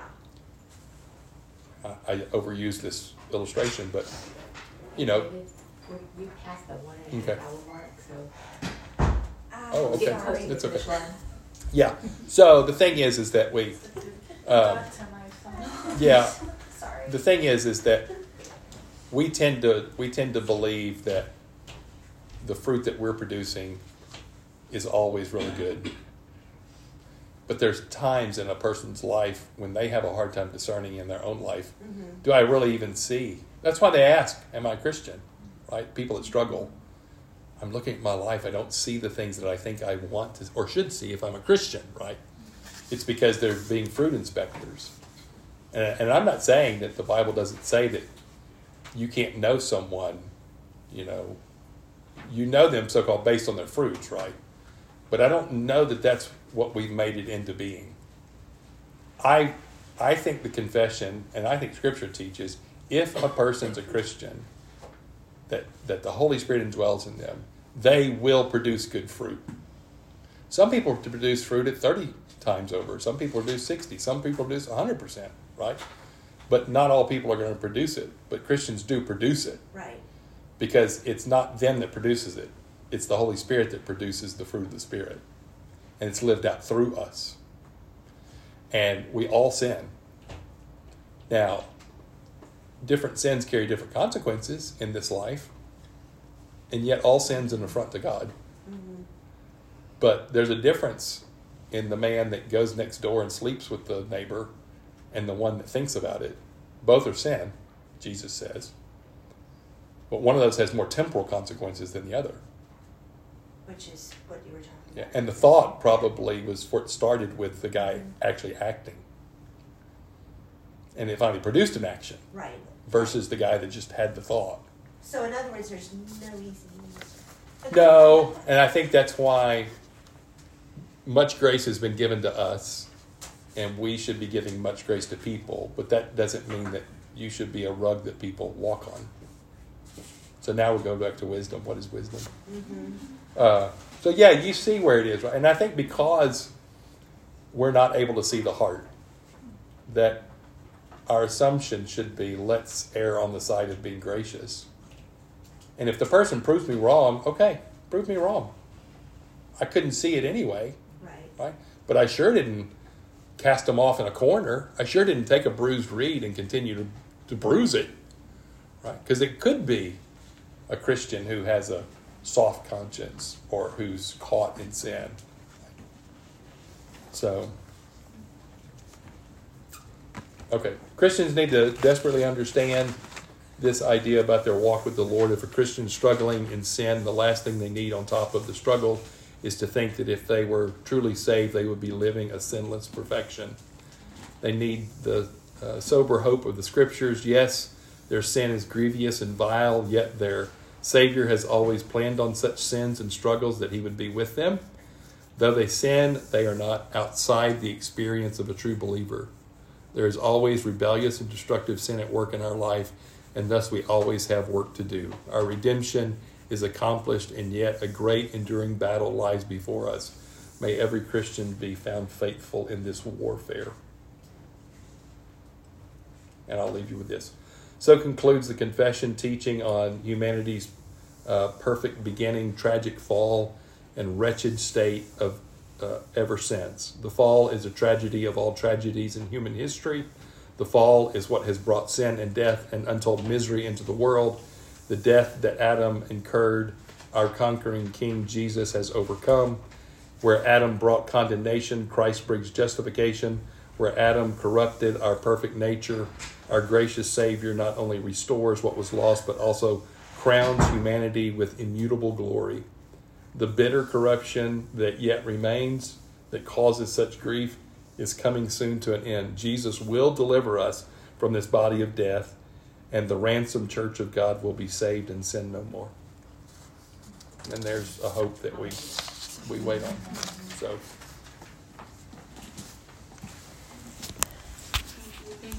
A: I overused this illustration, but,
D: We passed the 1.5
A: Okay.
D: hour mark, so.
A: Oh, okay.
D: Getting close to the
A: It's okay.
D: finish line.
A: yeah. So the thing is that we...
I: Got to my phone.
A: yeah.
B: Sorry.
A: The thing is that we tend to believe that the fruit that we're producing is always really good. But there's times in a person's life when they have a hard time discerning in their own life.
E: Mm-hmm.
A: Do I really even see? That's why they ask, am I a Christian? Right? People that struggle. I'm looking at my life. I don't see the things that I think I want to or should see if I'm a Christian, right? It's because they're being fruit inspectors. And I'm not saying that the Bible doesn't say that you can't know someone, you know them so-called based on their fruits, right? But I don't know that that's what we've made it into being. I think the confession, and I think Scripture teaches, if a person's a Christian, that the Holy Spirit indwells in them, they will produce good fruit. Some people produce fruit at 30 times over. Some people produce 60. Some people produce 100%, right? But not all people are going to produce it. But Christians do produce it.
E: Right.
A: Because it's not them that produces it. It's the Holy Spirit that produces the fruit of the Spirit. And it's lived out through us. And we all sin. Now, different sins carry different consequences in this life. And yet all sin's an affront to God.
E: Mm-hmm.
A: But there's a difference in the man that goes next door and sleeps with the neighbor and the one that thinks about it. Both are sin, Jesus says. But one of those has more temporal consequences than the other.
E: Which is what you were talking
A: Yeah,
E: about.
A: and the thought probably was for it started with the guy actually acting. And it finally produced an action
E: Right.
A: versus the guy that just had the thought.
E: So in other words, there's no easy answer.
A: No, and I think that's why much grace has been given to us, and we should be giving much grace to people, but that doesn't mean that you should be a rug that people walk on. So now we'll go back to wisdom. What is wisdom? So yeah, you see where it is, right? And I think because we're not able to see the heart, that our assumption should be, let's err on the side of being gracious. And if the person proves me wrong, okay, prove me wrong. I couldn't see it anyway, right? But I sure didn't cast them off in a corner. I sure didn't take a bruised reed and continue to bruise it, right? Because it could be a Christian who has a soft conscience or who's caught in sin. So, okay, Christians need to desperately understand this idea about their walk with the Lord. If a Christian's struggling in sin, the last thing they need on top of the struggle is to think that if they were truly saved, they would be living a sinless perfection. They need the sober hope of the Scriptures. Yes, their sin is grievous and vile, yet their Savior has always planned on such sins and struggles that he would be with them. Though they sin, they are not outside the experience of a true believer. There is always rebellious and destructive sin at work in our life, and thus we always have work to do. Our redemption is accomplished, and yet a great enduring battle lies before us. May every Christian be found faithful in this warfare. And I'll leave you with this. So concludes the confession teaching on humanity's perfect beginning, tragic fall, and wretched state of ever since. The fall is a tragedy of all tragedies in human history. The fall is what has brought sin and death and untold misery into the world. The death that Adam incurred, our conquering King Jesus has overcome. Where Adam brought condemnation, Christ brings justification. Where Adam corrupted our perfect nature, our gracious Savior not only restores what was lost, but also crowns humanity with immutable glory. The bitter corruption that yet remains, that causes such grief, is coming soon to an end. Jesus will deliver us from this body of death, and the ransomed church of God will be saved and sin no more. And there's a hope that we wait on. So